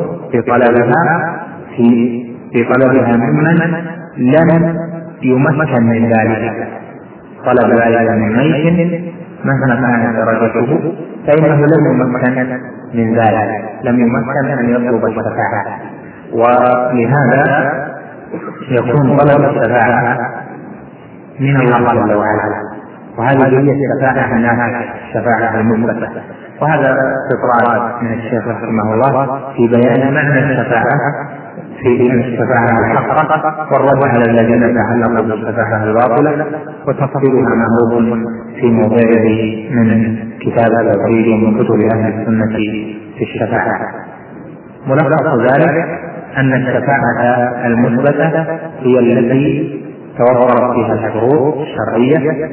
في طلبها ممن لم يمكن من ذلك. طلب ذلك من ميت مهما كانت درجته فإنه لم يمكن من ذلك، لم يمكن أن يطلب الشفاعة، ولهذا يكون طلب الشفاعة من الله جل وعلا، وهذه هي الشفاعة النافعة، الشفاعة المثبتة. وهذا استطراد من الشيخ رحمه الله في بيان معنى الشفاعة في الشفاعة الحقة والرد على الذين تعلقوا بالشفاعة الباطلة، وتفصيلها معروف في موضعه من كتاب التوحيد ومن كتب أهل السنة في الشفاعة. ملخص ذلك أن الشفاعة المثبتة هي التي توفرت فيها الشروط الشرعية،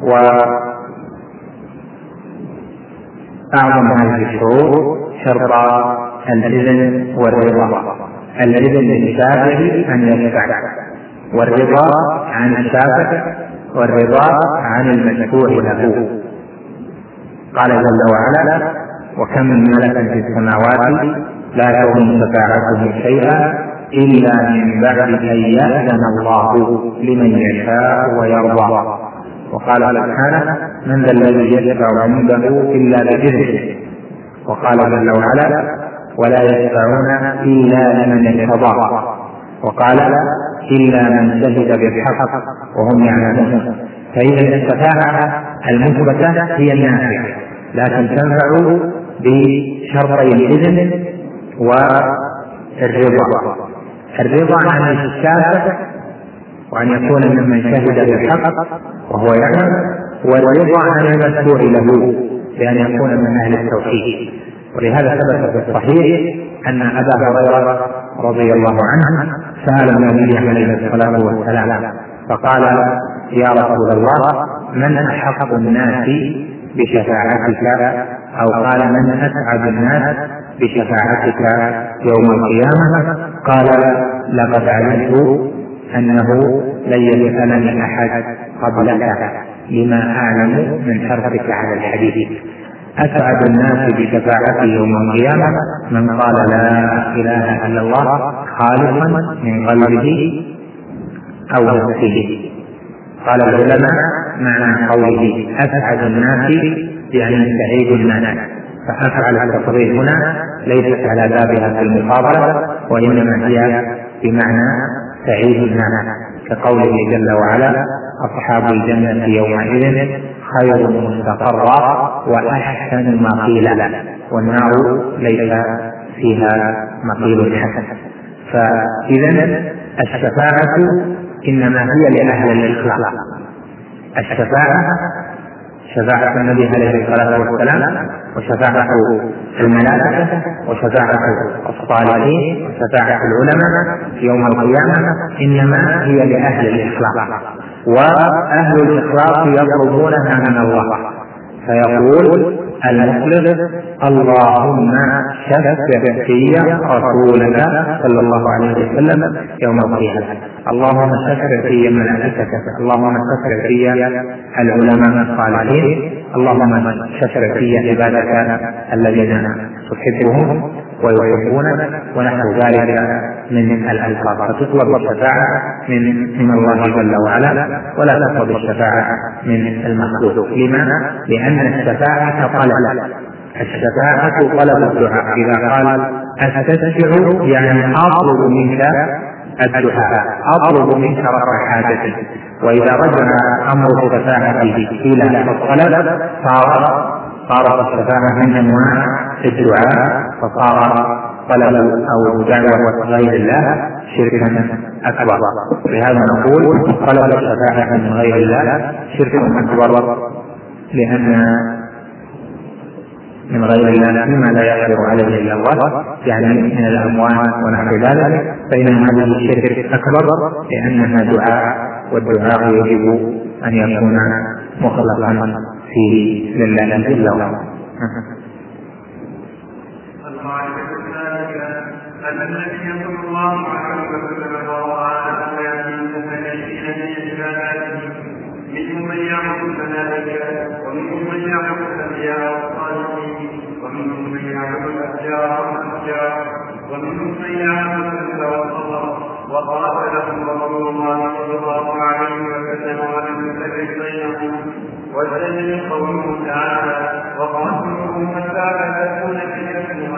وأعظم هذه الشروط شرط الإذن والرضا. الإذن للشافع أن يشفع، والرضا عن الشافع، والرضا عن المشفوع له. قال جل وعلا: وكم من ملك في السماوات لا تغني شفاعتهم شيئا إلا من بعد أن يأذن الله لمن يشاء ويرضى. وقال سبحانه: من ذا الذي يشفع عنده إلا بإذنه. وقال جل وعلا: ولا يشفعون إلا لمن ارتضى. وقال: إلا من شهد بالحق وهم يعلمون. فإذا الشفاعة المثبتة هي النافعة، لكن تنفع بشرطي الإذن والرضا. الرضا عن الشافع وأن يكون ممن شهد بالحق وهو يعلم، والرضا عن المشفوع له بأن يكون من أهل التوحيد. ولهذا ثبت في الصحيح أن أبا هريرة رضي الله عنه سأل النبي عليه الصلاة والسلام فقال: يا رسول الله، من أحق الناس بشفاعتك؟ أو قال: من أسعد الناس بشفاعتك يوم القيامة؟ قال: لقد علمت أنه لن يسألني أحد قبلك لما أعلم من حرصك على الحديث. أسعد الناس بشفاعتي يوم القيامة من قال لا إله إلا الله خالصا من قلبه أو نفسه. قال العلماء: معنى قوله أسعد الناس يعني سعيد الناس، فأفعل التفضيل هنا ليست على بابها في المفاضلة، وإنما هي بمعنى سعيد الناس، كقوله جل وعلا: أصحاب الجنة يومئذ خير مستقرا وأحسن مقيلا، والنار ليس فيها مقيل حسن. فإذا الشفاعة إنما هي لأهل الإخلاص. شفاعة النبي عليه الصلاة والسلام، وشفاعة الملائكة، وشفاعة الصالحين، وشفاعة العلماء يوم القيامة إنما هي لأهل الإخلاص، وأهل الإخلاص يطلبونها من الله. فيقول المخلص: اللهم شفع في رسولك صلى الله عليه وسلم يوم القيامة، اللهم شفع في ملائكتك، اللهم شفع في العلماء الصالحين، اللهم شفع في عبادك الذين تحبهم ويحبونك، ونحو ذلك من الألفاظ. فتطلب الشفاعة من الله جل وعلا، ولا تطلب الشفاعة من المخلوق. لماذا؟ لأن الشفاعة طلب، الشفاعة طلب الدعاء. إذا قال أستشفع يعني أطلب منك الدعاء، أطلب منك رفع حاجتي. وإذا رجع أمر شفاعته إلى الطلب صارت الشفاعة من أنواع الدعاء، فصار طلب أو دعوة غير الله شركا أكبر. لهذا نقول طلب الشفاعة من غير الله شرك أكبر، لأن من غير الله مما لا يقدر عليه إلا الله، يعني من الأموات ونحو ذلك، فإن هذه الشرك أكبر لأنها دعاء، والدعاء يجب أن يكون مخلصا فيه لله جل وعلا. النبي صلى الله عليه وسلم قال: وقاتلهم رسول الله صلى الله عليه وسلم ولم يفرق بينهم. والدليل قوله تعالى: وقاتلوهم حتى لا تكون فتنة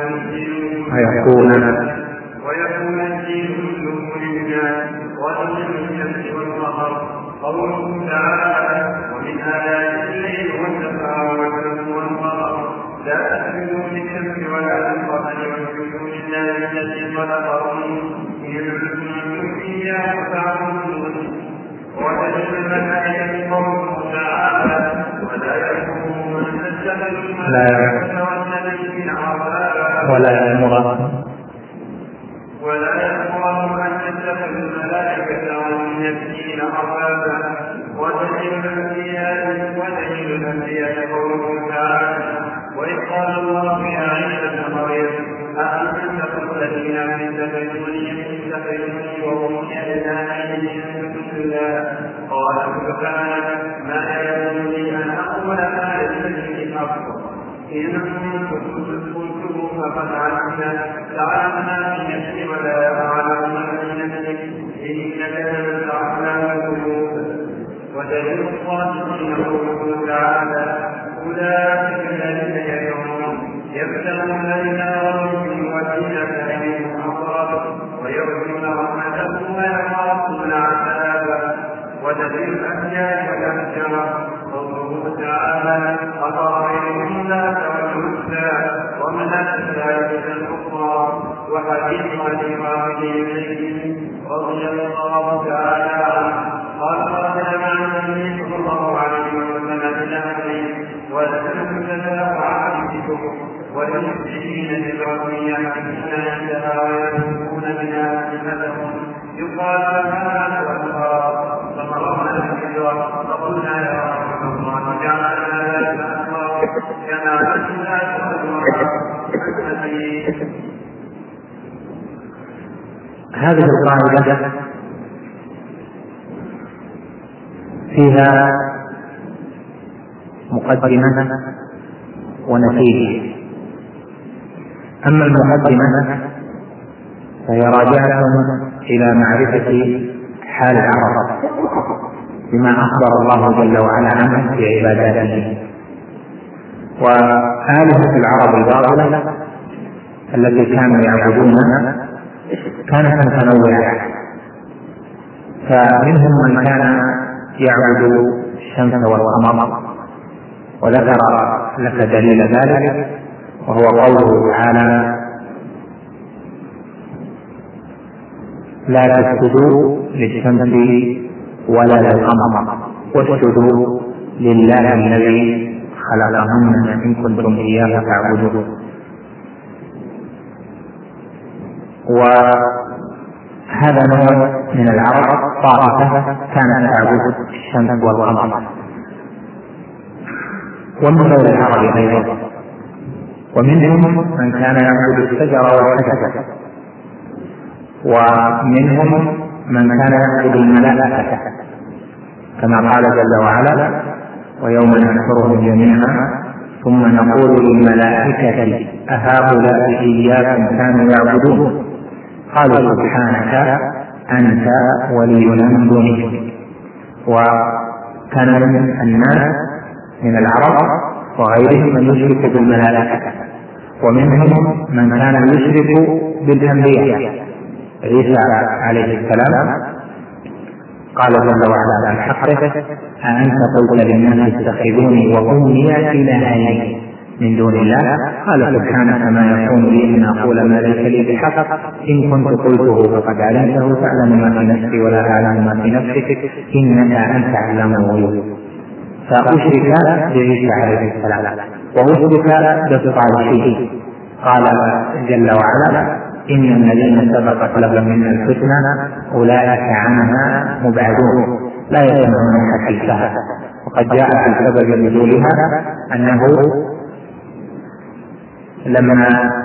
ويكون الدين كله لله ولم الشمس والقمر. قوله تعالى: ومن آيات الليل والنهار والشمس والقمر لا تسجدوا للشمس ولا للقمر واسجدوا لله الذي خلقهم إن كنتم إياه تعبدون. ودليل الملائكة قوله تعالى: ولا يأمرهم أن تتخذوا الملائكة والنبيين أربابا ولا يأمرهم أن تتخذوا الملائكة والنبيين أربابا. ودليل الأنبياء قوله تعالى: وإذ قال الله يا عيسى ابن مريم أأنت قلت للناس اتخذوني وأمي إلهين من دون الله قال سبحانك ما يكون لي أن أقول ما ليس لي حق إن كنت قلته فقد تعلم ما في نفسي ولا أعلم ما في نفسك إنك لن تعلم القلوب. ودليل الصادقين قوله تعالى: أولئك الذين يبتغون إلى ربهم الوسيلة أيهم أقرب ويرجون رحمته ويخافون عذابه. ودليل الأنبياء والأنبياء قوله تعالى: أفرأيتم اللات والعزى ومناة الثالثة الأخرى. وحديث أبي واقد رضي الله تعالى عنه قال: خرج مع النبي صلى الله عليه وسلم إلى أهله ولم تتبع عائشته والمسلمين بالرمية عندها ويمسكون بها أئمتهم يقال لها والأخرى. فمرضنا الهجرة فقلنا يا رسول الله جعلنا ذلك الأخبار كما نسلنا هذه القاعدة فيها مقدمة ونتيجة. أما المقدمة فهي راجعة إلى معرفة حال العرب بما أخبر الله جل وعلا عنه في عباداته. وآلهة العرب الباطلة التي كانوا يعبدونها كانت متنوعة، فمنهم من كان يعبد الشمس والقمر، وذكر لك دليل ذلك وهو قوله تعالى: لا تسجدوا للشمس ولا للقمر واسجدوا لله الذي خلقهن إن كنتم إياه تعبدون. وهذا نوع من العرب طائفة كانت تعبد الشمس والقمر، ومن غير العرب أيضا، ومنهم من كان يعبد الشجر والحجر، ومنهم من كان يعبد الملائكة كما قال جل وعلا: ويوم نحشرهم جميعا ثم نقول للملائكة أهؤلاء إياكم كانوا يعبدون قالوا سبحانك أنت ولينا من دونهم. وكان من الناس من العرب وغيرهم من يشرك بالملائكة، ومنهم من كان يشرك بالأنبياء. عيسى عليه السلام قال جل وعلا عن حقه: أأنت قلت للناس اتخذوني وأمي إلهين من دون الله قال سبحانك ما يكون لي أن أقول ما ليس لي بحق إن كنت قلته فقد علمته تعلم ما في نفسي ولا أعلم ما في نفسك إنك أنت علام الغيوب. فأشرك بعيسى عليه السلام وأشرك بالصالحين. قال جل وعلا: إن الذين سبقت لهم من الحسنى أولئك عنها مبعدون لا يسمعون حديثها. وقد جاء في سبب نزولها أنه لما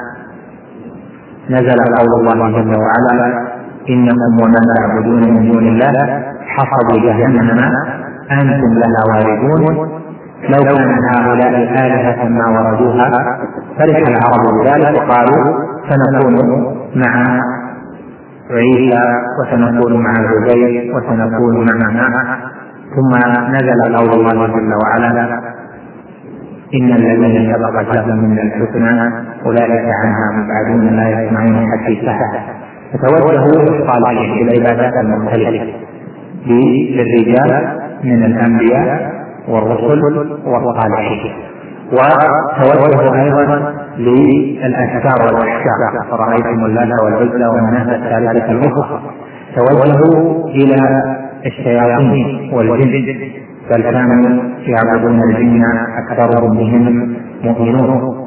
نزل قول الله جل وعلا: إنكم وما تعبدون من دون الله حصبوا جهنم أنتم لها واردون لو كان هؤلاء آلهة ما وردوها. فرح العرب بذلك وقالوا سنكون مع عيسى وسنكون مع الزبير وسنكون مع معه. ثم نزل قول الله جل وعلا إن الذين سبقت لهم من الحسنى أولئك عنها مبعدون لا يسمعون حديثها. فتوجهوا الصالحين بالعبادات المختلفة للرجال من الأنبياء والرسل والصالحين، وتوجهوا أيضا للأشجار والأحجار، فرأيتم اللات والعزى ومناة الثالثة الأخرى. توجهوا إلى الشياطين والجن، بل كانوا يعبدون الجن أكثرهم بهم مؤمنون،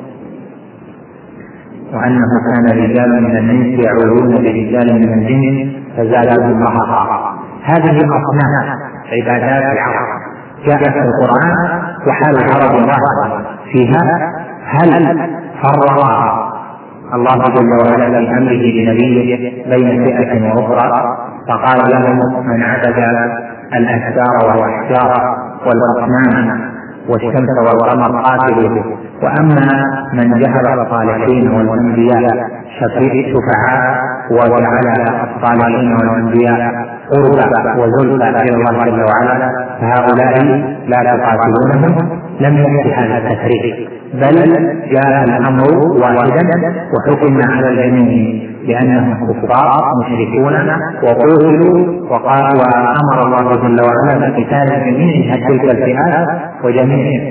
وأنه كان رجال من الإنس يعوذون برجال من الجن فزادهم رهقا. هذه أصناف عبادات العرب جاءت في القرآن، وحال العرب ظاهرة فيها. هل فرق الله جل وعلا في أمره لنبيه بين فئة وأخرى فقال لهم من عبد الأشجار والأحجار والأصنام والشمس والقمر قاتلوا، وأما من جهل الصالحين والأنبياء شفعاء وجعل الصالحين والأنبياء قربا وزلفى إلى الله جل وعلا فهؤلاء لا تقاتلونهم. لم يأتي هذا التفريق، بل جاء الأمر واحدا وحكم على الجميع لأنهم كفار مشركون وقتلوا، وأمر الله جل وعلا بقتال جميع تلك الفئات وجميع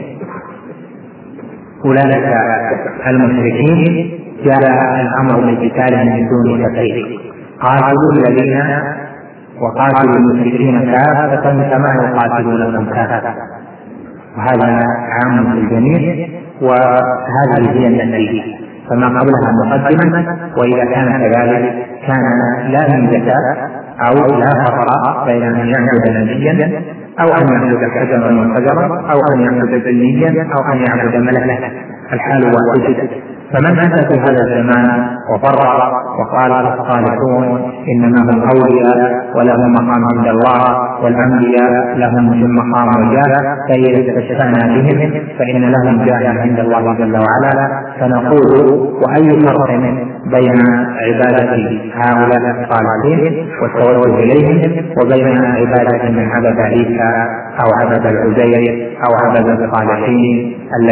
أولئك المشركين جاء الأمر بقتالهم من دون تفريق. قاتلوا الذين وقاتلوا المشركين كافة كما يقاتلونكم كافة، وهذا عام في الجميع، وهذه هي النتيجة. فما قبلها مقدما، وإذا كان كذلك كان لا ميزة أو لا فرق بين أن يعبد نبيا أو أن يعبد حجرا وحجرا أو أن يعبد جنيا أو أن يعبد ملكا، الحال واحدة. فمن أتى في هذا الزمان وفرق وقال الصالحون إنما هم أولياء ولهم مقام عند الله والأنبياء لهم مقام وجاه، فإذا استشفعنا بهم فإن لهم جاه عند الله جل وعلا. فنقول وأي فرق بين عبادة هؤلاء الصالحين والتوجه إليهم وبين عبادة من عبد عيسى أو عبد العزير أو عبد الصالحين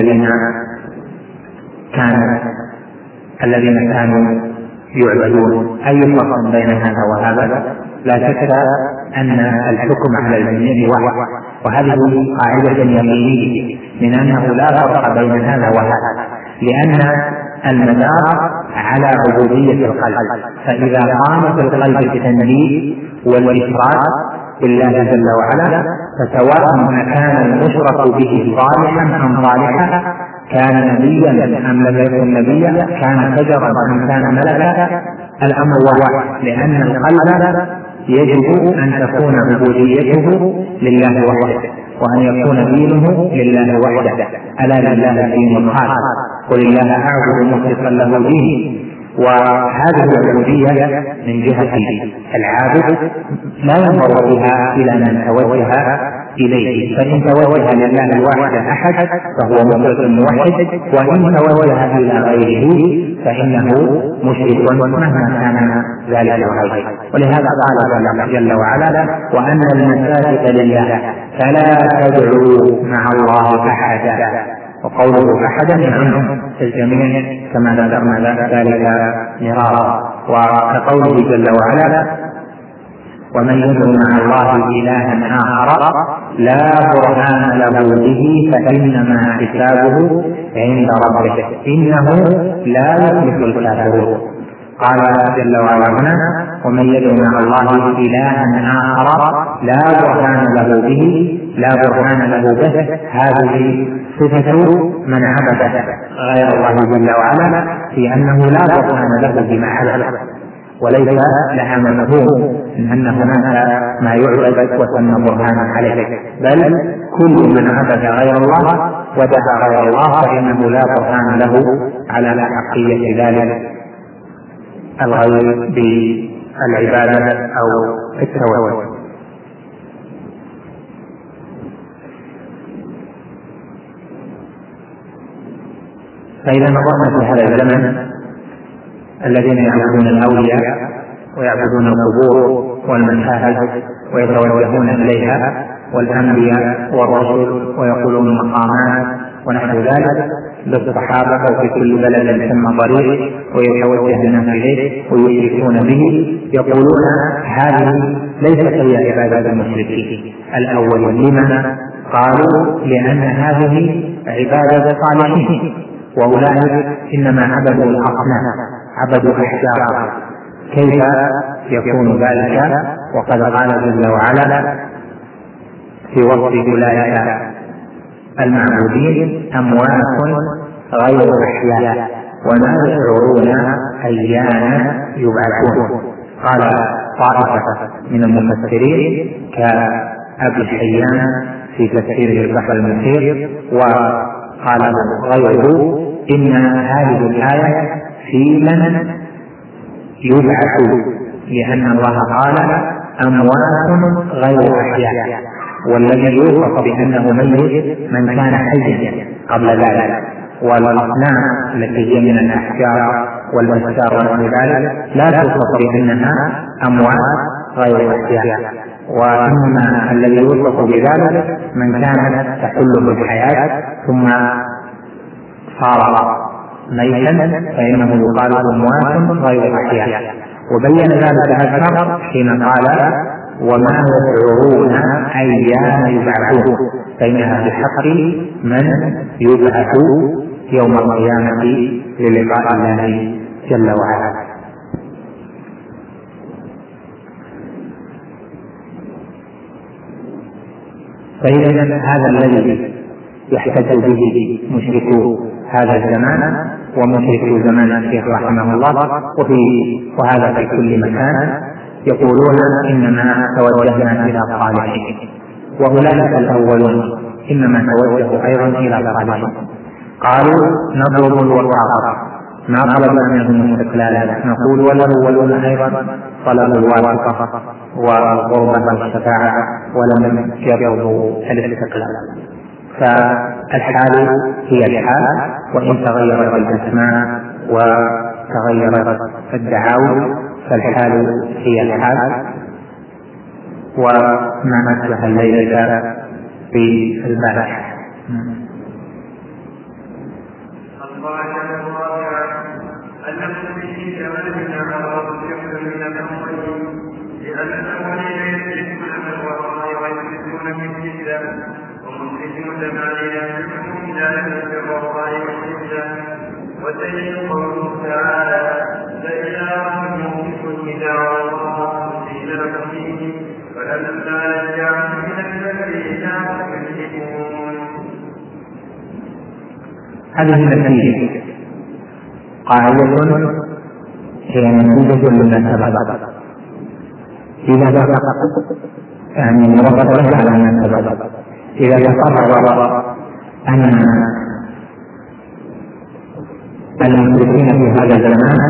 الذين كانوا يعبدون؟ أي فرق بين هذا وهذا؟ لا شك أن الحكم على الجميع واحد، وهذه قاعدة يقينية من أنه لا فرق بين هذا وهذا، لأن المدار على عبودية القلب. فإذا قام في القلب التنزيه والإشراك بالله جل وعلا، فسواء كان المشرك به صالحا أم صالحا، كان نبيا أم لم يكن نبيا، كان شجرا أم كان ملكا، الأمر واحد، لأن القلب يجب أن تكون عبوديته لله وحده، وأن يكون دينه لله وحده. ألا لله الدين الخالص، قل الله أعبد مخلصا له ديني. وهذه العبودية من جهة العابد لا ينظر بها إلى من توجه إليه، فإن توجه لله الواحد أحد فهو مخلص موحد، وإن توجه إلى غيره فإنه مشرك مهما كان ذلك الغير. ولهذا قال الله جل وعلا وأن المساجد لله فلا تدعوا مع الله أحدا، وقوله أحدا يعم الجميع كما ذكرنا ذلك مرارا. وكقوله جل وعلا ومن يدعو مع الله إلها آخر لا برهان له به فإنما حسابه عند ربه إنه لا يفلح الكافرون. قال جل وعلا هنا ومن يدعو مع الله إلها آخر لا برهان له به، لا برهان له به، هذه صفة من عبد غير الله جل وعلا في أنه لا برهان له بما عبد، وليس لها مفهوم من أن هناك ما يعبد وسمى برهانا عليه، بل كل من عبد غير الله ودعا غير الله فإنه لا برهان له على حقية ذلك الغير بالعبادة أو التوحيد. فإذا نظرنا في هذا الزمن الذين يعبدون الأولياء ويعبدون القبور والمشاهد ويتوجهون إليها، والأنبياء والرسل ويقولون مقامات ونحو ذلك للصحابة أو في كل بلد ثم طريق ويتوجه الناس إليه ويشركون به، يقولون هذه ليست هي عبادة المشركين الأولين. لما؟ قالوا لأن هذه عبادة الصالحين، وأولئك إنما عبدوا الأصنام، عبدوا أحجارا. كيف يكون ذلك وقد قال جل وعلا في وصف أولئك المعبودين أموات غير أحياء وما يشعرون أيان يبعثون. قال طائفة من المفسرين كأبي حيان في تفسير البحر المحيط، وقال غيره إن هذه الآية في من يبعث، لأن الله قال أموات غير أحياء، والذي يوصف بأنه ميت من كان حيا قبل ذلك، والأصنام التي هي من الأحجار والأشجار ونحو ذلك لا توصف بأنها أموات غير أحياء، وإنما الذي يوصف بذلك من كانت تحل بالحياة ثم صار ميتا فإنه يقال أموات غير أحياء. وبين ذلك أكثر حين قال وما يشعرون أيان يبعثون، فإنها بحق من يبعث يوم القيامة للقاء الله جل وعلا. فإذا هذا الذي يحتج به مشركو هذا الزمان ومشركو زمان الشيخ رحمه الله وهذا في كل مكان، يقولون إنما توجهنا إلى الصالحين، وأولئك الأولون إنما توجهوا أيضا إلى الصالحين. قالوا نطلب الوساطة، ما طلبنا منهم الاستقلال، نقول والأولون أيضا طلبوا الواسطة والقربة والشفاعة ولم يرضوا الاستقلال. فالحال هي الحال، وإن تغيرت الأسماء وتغيرت الدعاوى فالحال هي الحال. وما أشبه الليلة في البارح. وتجد قوله تعالى فإذا يمسك النداء الله قيل لكم فيه فلما رجعتم من الذي كانوا يشركون. هذه النتيجة قاعدة هي نتيجة لما سبق، إذا سبق يعني مرتبة على ما سبق، إذا تقرر أن المشركين في هذا الزمان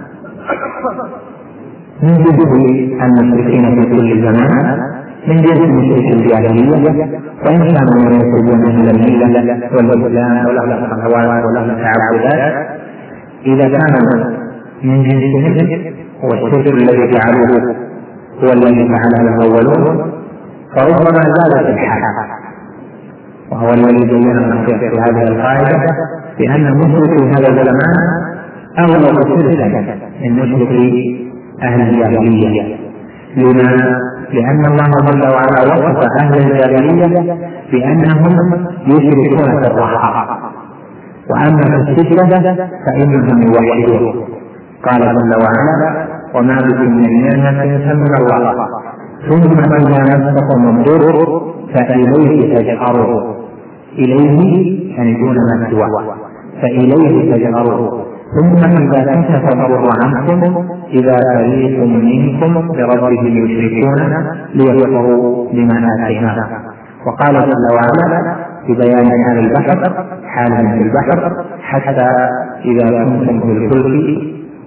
من جنس المشركين في كل زمان من جنس مشرك الجاهلية، وإن كانوا ينسبون إلى الملة والإسلام ولهم الصلوات ولهم التعبدات، إذا كانوا من جنسهم والشرك الذي فعلوه هو الذي فعله الأولون فربما زادت الحال، وهو الذي بيننا في هذه القاعدة بأن مشركي هذا الزمان أغلب شركا من مشركي أهل الجاهلية. لما؟ لأن الله جل وعلا وصف أهل الجاهلية بأنهم يشركون في الرخاء، وأما في الشدة فإنهم يوحدون. قال جل وعلا وما بكم من نعمة فمن الله ثم إذا مسكم الضر فإليه تجأرون، إليه يعني دون ما سواه، فإليه تجأرون ثم إذا كشف الضر عنكم إذا فريق منكم بربهم يشركون ليكفروا بما آتيناهم. وقال جل وعلا في بيان حال البحر حال في البحر حتى إذا كنتم في الفلك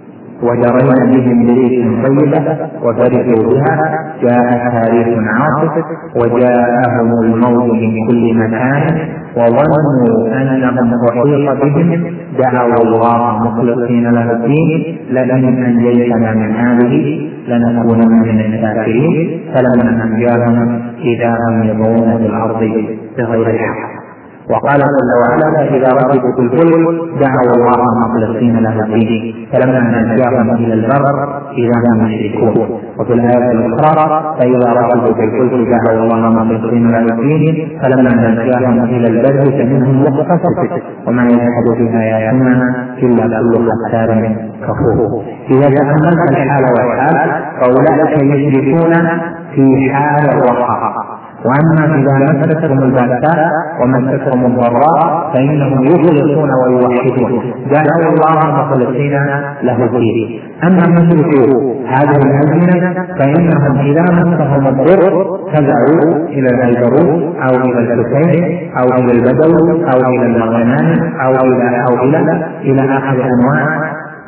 وجرينا بهم بريح طيبة وفرحوا بها، جاء تاريخ عاصف وجاءهم الموت من كل مكان وظنوا أنهم أحيط بهم، دعوا الله مخلصين له الدين لئن أنجيتنا من هذه لنكونن من الشاكرين، فلما أنجاهم إذا هم يبغون في الأرض بغير الحق. وقال جل وعلا إذا ركبوا في الفلك دعوا الله مخلصين له الدين فلما نجاهم إلى البر إذا هم يشركون. وفي الآية الأخرى فإذا ركبوا في الفلك دعوا الله مخلصين له الدين فلما نجاهم إلى البر فمنهم مقتصد وما يجحد في آياتنا إلا كل ختار كفور. إذا تأملت الحال والحال فأولئك يشركون في حال الرخاء، وأما إذا مستهم البأساء ومستهم الضراء فإنهم يخلصون ويوحدون، دعوا الله مخلصين له الدين. أما مشركو هذه الأزمنة فإنهم إذا مسهم الضر فزعوا إلى الهيبروت أو إلى الحسين أو إلى البدو أو إلى المغنمان أو إلى آخر أنواع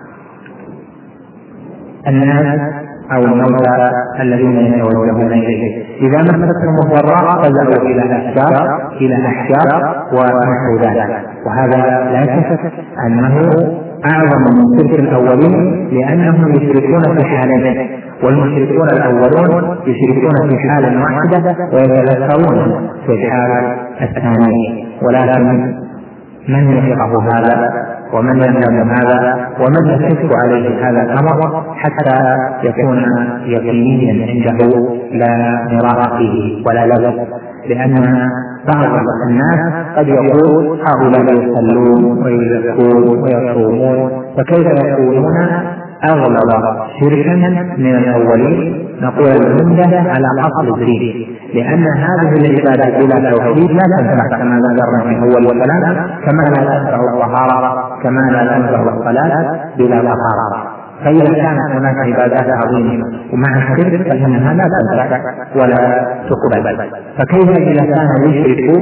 الناس أو الموتى الذين يتوجهون إليه. إذا مستهم الضراء فزعوا إلى أحجار ونحو ذلك، وهذا لا شك أنه أعظم من شرك الأولين لأنهم يشركون في حالين، والمشركون الأولون يشركون في حال واحدة ويتذكرون في الحال الثانية. ولكن من يفقه هذا ومن يعلم هذا ومن يشك عليه هذا الأمر حتى يكون يقينيا عنده لا مراء فيه ولا لذة، لأن بعض الناس قد يقول هؤلاء يصلون ويزكون ويصومون فكيف يكونون أغلب شركا من الأولين؟ نقول الجملة على أصل الدين، لأن هذه العبادة بلا توحيد لا تنفع كما ذكرنا في أول الكلام، كما لا تنفع الطهارة كما لا تنفع الصلاة بلا طهارة. فإذا كانت هناك عبادات عظيمة ومع الشرك فإنها لا تنفع ولا تقبل، فكيف إذا كان يشرك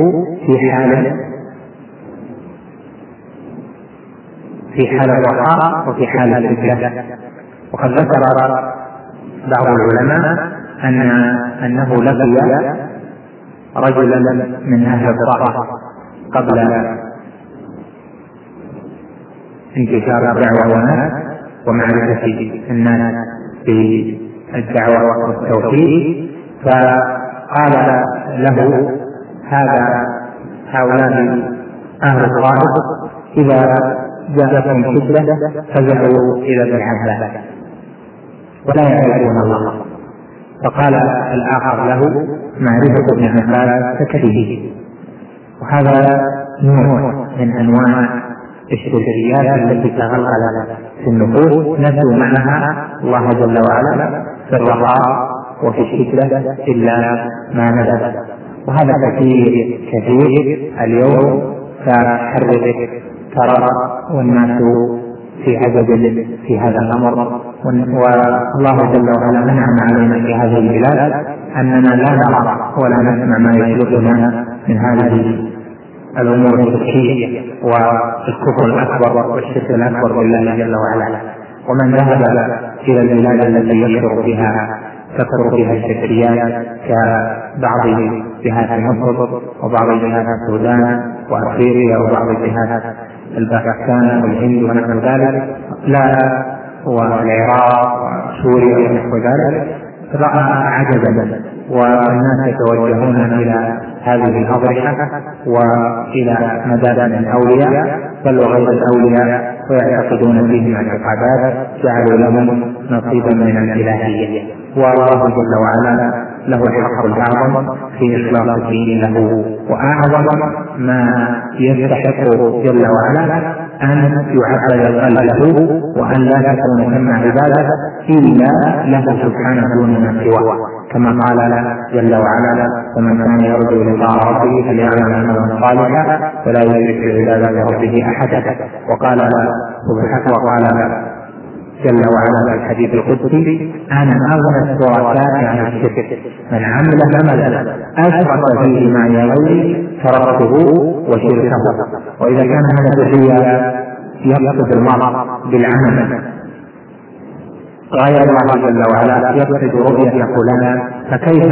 في حال الرخاء وفي حال الشدة؟ وقد ذكر بعض العلماء أنه لقي رجلا من أهل الطائف قبل انتشار الدعوة والناس ومعرفة الناس بالدعوة والتوحيد، فقال له هؤلاء أهل الطائف إذا جاءتهم شدة فزعوا إلى ابن عباس ولا يعرفون الله. فقال الآخر له معرفة ابن عباس تكفيه. وهذا نوع من أنواع الشركيات التي تغلغلت في النفوس نسوا معها الله جل وعلا في الرخاء وفي الشدة إلا ما نزل. وهذا كثير اليوم كحرك ترى والناس في عجب في هذا الأمر، والله جل وعلا منعم علينا في هذه البلاد أننا لا نرى ولا نسمع ما يشركنا من هذه الأمور الشركية والكفر الأكبر والشرك الأكبر بالله جل وعلا. ومن ذهب إلى البلاد التي تكثر فيها الشركيات كبعض جهات مصر وبعض جهات السودان وأفريقيا وبعض جهات الباكستان والهند ونحو ذلك والعراق وسوريا ونحو ذلك رأى عجبا، والناس يتوجهون إلى هذه الأضرحة وإلى مدارس الأولياء بل وغير الأولياء ويعتقدون فيهم اعتقادات جعلوا لهم نصيبا من الإلهية. والله جل وعلا له الحق الأعظم في إخلاص الدين له، وأعظم ما يستحق جل وعلا أن يعبد قلبه وأن لا تكون ثم عبادة إلا له سبحانه دون ما سواه، كما قال جل وعلا ومن كان يرجو لقاء ربه فليعمل عملا صالحا ولا يشرك بعبادة ربه أحدا. وقال سبحانه وقال جل وعلا في الحديث القدسي أنا أغنى الشركاء عن الشرك من عمل عملا أشرك فيه معي غيري تركته وشركه. وإذا كان هذا التحية يقصد المرء بالعمل غير الله جل وعلا يقصد رؤية فلان، فكيف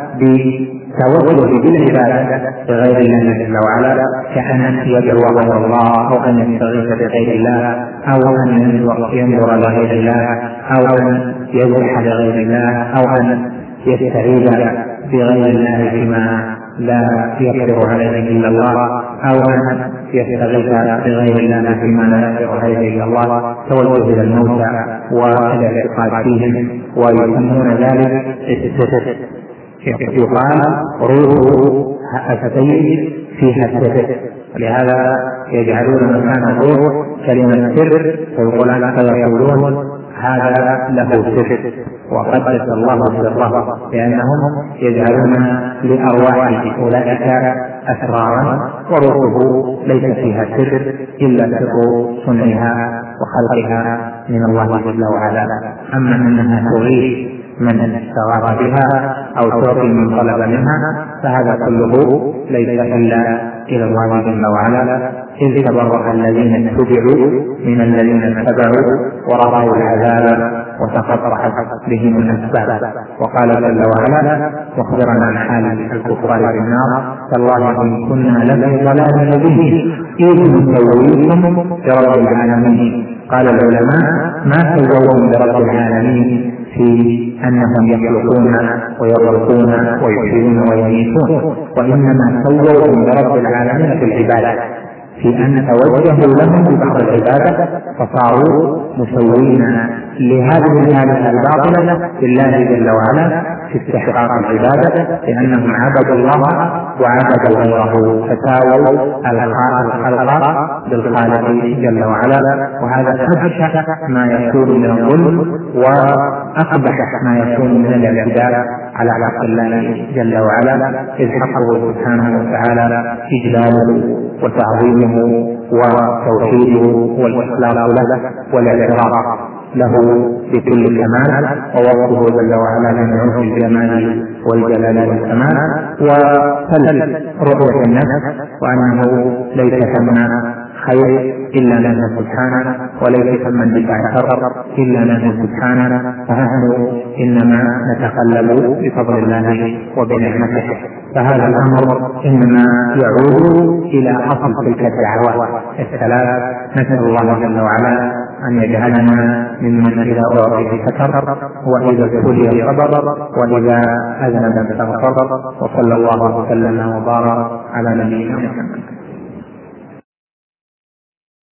بالتوسل بالعبادة لغير الله جل وعلا كأن يدعو غير الله أو أن يستغيث بغير الله أو أن ينظر لغير الله أو أن يذبح لغير الله أو أن يستعيذ بغير الله فيما لا يقدر عليه إلا الله أو أن يستغيث بغير الله فيما لا يقدر عليه إلا الله، توجه إلى الموتى والاعتقاد فيهم ويسمون ذلك السر. يقال روح السيد فيها السر، لهذا يجعلون مكان الروح كلمة سر فيقولون هذا له سر وقدس الله سره، لأنهم يجعلون لأرواح أولئك أسرارا وروحه ليس فيها سر إلا سر صنعها وخلقها من الله جل وعلا. أما أنها تغيث من استغاث بها أو تعطي من طلب منها فهذا كله ليس إلا إلى الله جل وعلا. إذ تبرأ الذين اتبعوا من الذين اتبعوا ورأوا العذاب وتقطعت بهم الأسباب. وقال جل وعلا مخبرا عن حال الكفار في النار: تالله إن كنا لفي ضلال مبين إذ نسويكم برب العالمين. قال العلماء: ما سووهم برب العالمين في أنهم يخلقون ويرزقون ويحيون ويميتون، وإنما سووهم برب العالمين في العبادة، في أن توجهوا لهم ببعض العبادة فصاروا مسوين لهذه الآلهة الباطلة لله جل وعلا في استحقاق العبادة، لأنهم عبدوا الله وعبدوا غيره فساووا الخلق بالخالق جل وعلا. وهذا أبشع ما يكون من الظلم وأقبح ما يكون من الاعتداء على حق الله جل وعلا، إذ حقه سبحانه وتعالى إجلاله وتعظيمه وتوحيده والإخلاص له والاعتراف له بكل كمال، ووصفه جل وعلا بنعوت الجمال والجلال والكمال، وسلب رؤية النفس وأنه ليس ثم خير إلا له سبحانه وليس ثم اندفاع شر إلا له سبحانه، فنحن إنما نتخلل بفضل الله وبنعمته. فهذا الأمر إنما يعود إلى أصل تلك الدعوات الثلاث. نسأل الله جل وعلا أن يجعلنا ممن إذا أعطي شكر وإذا ابتلي صبر وإذا أذنب استغفر. وصلى الله وسلم وبارك على نبينا محمد.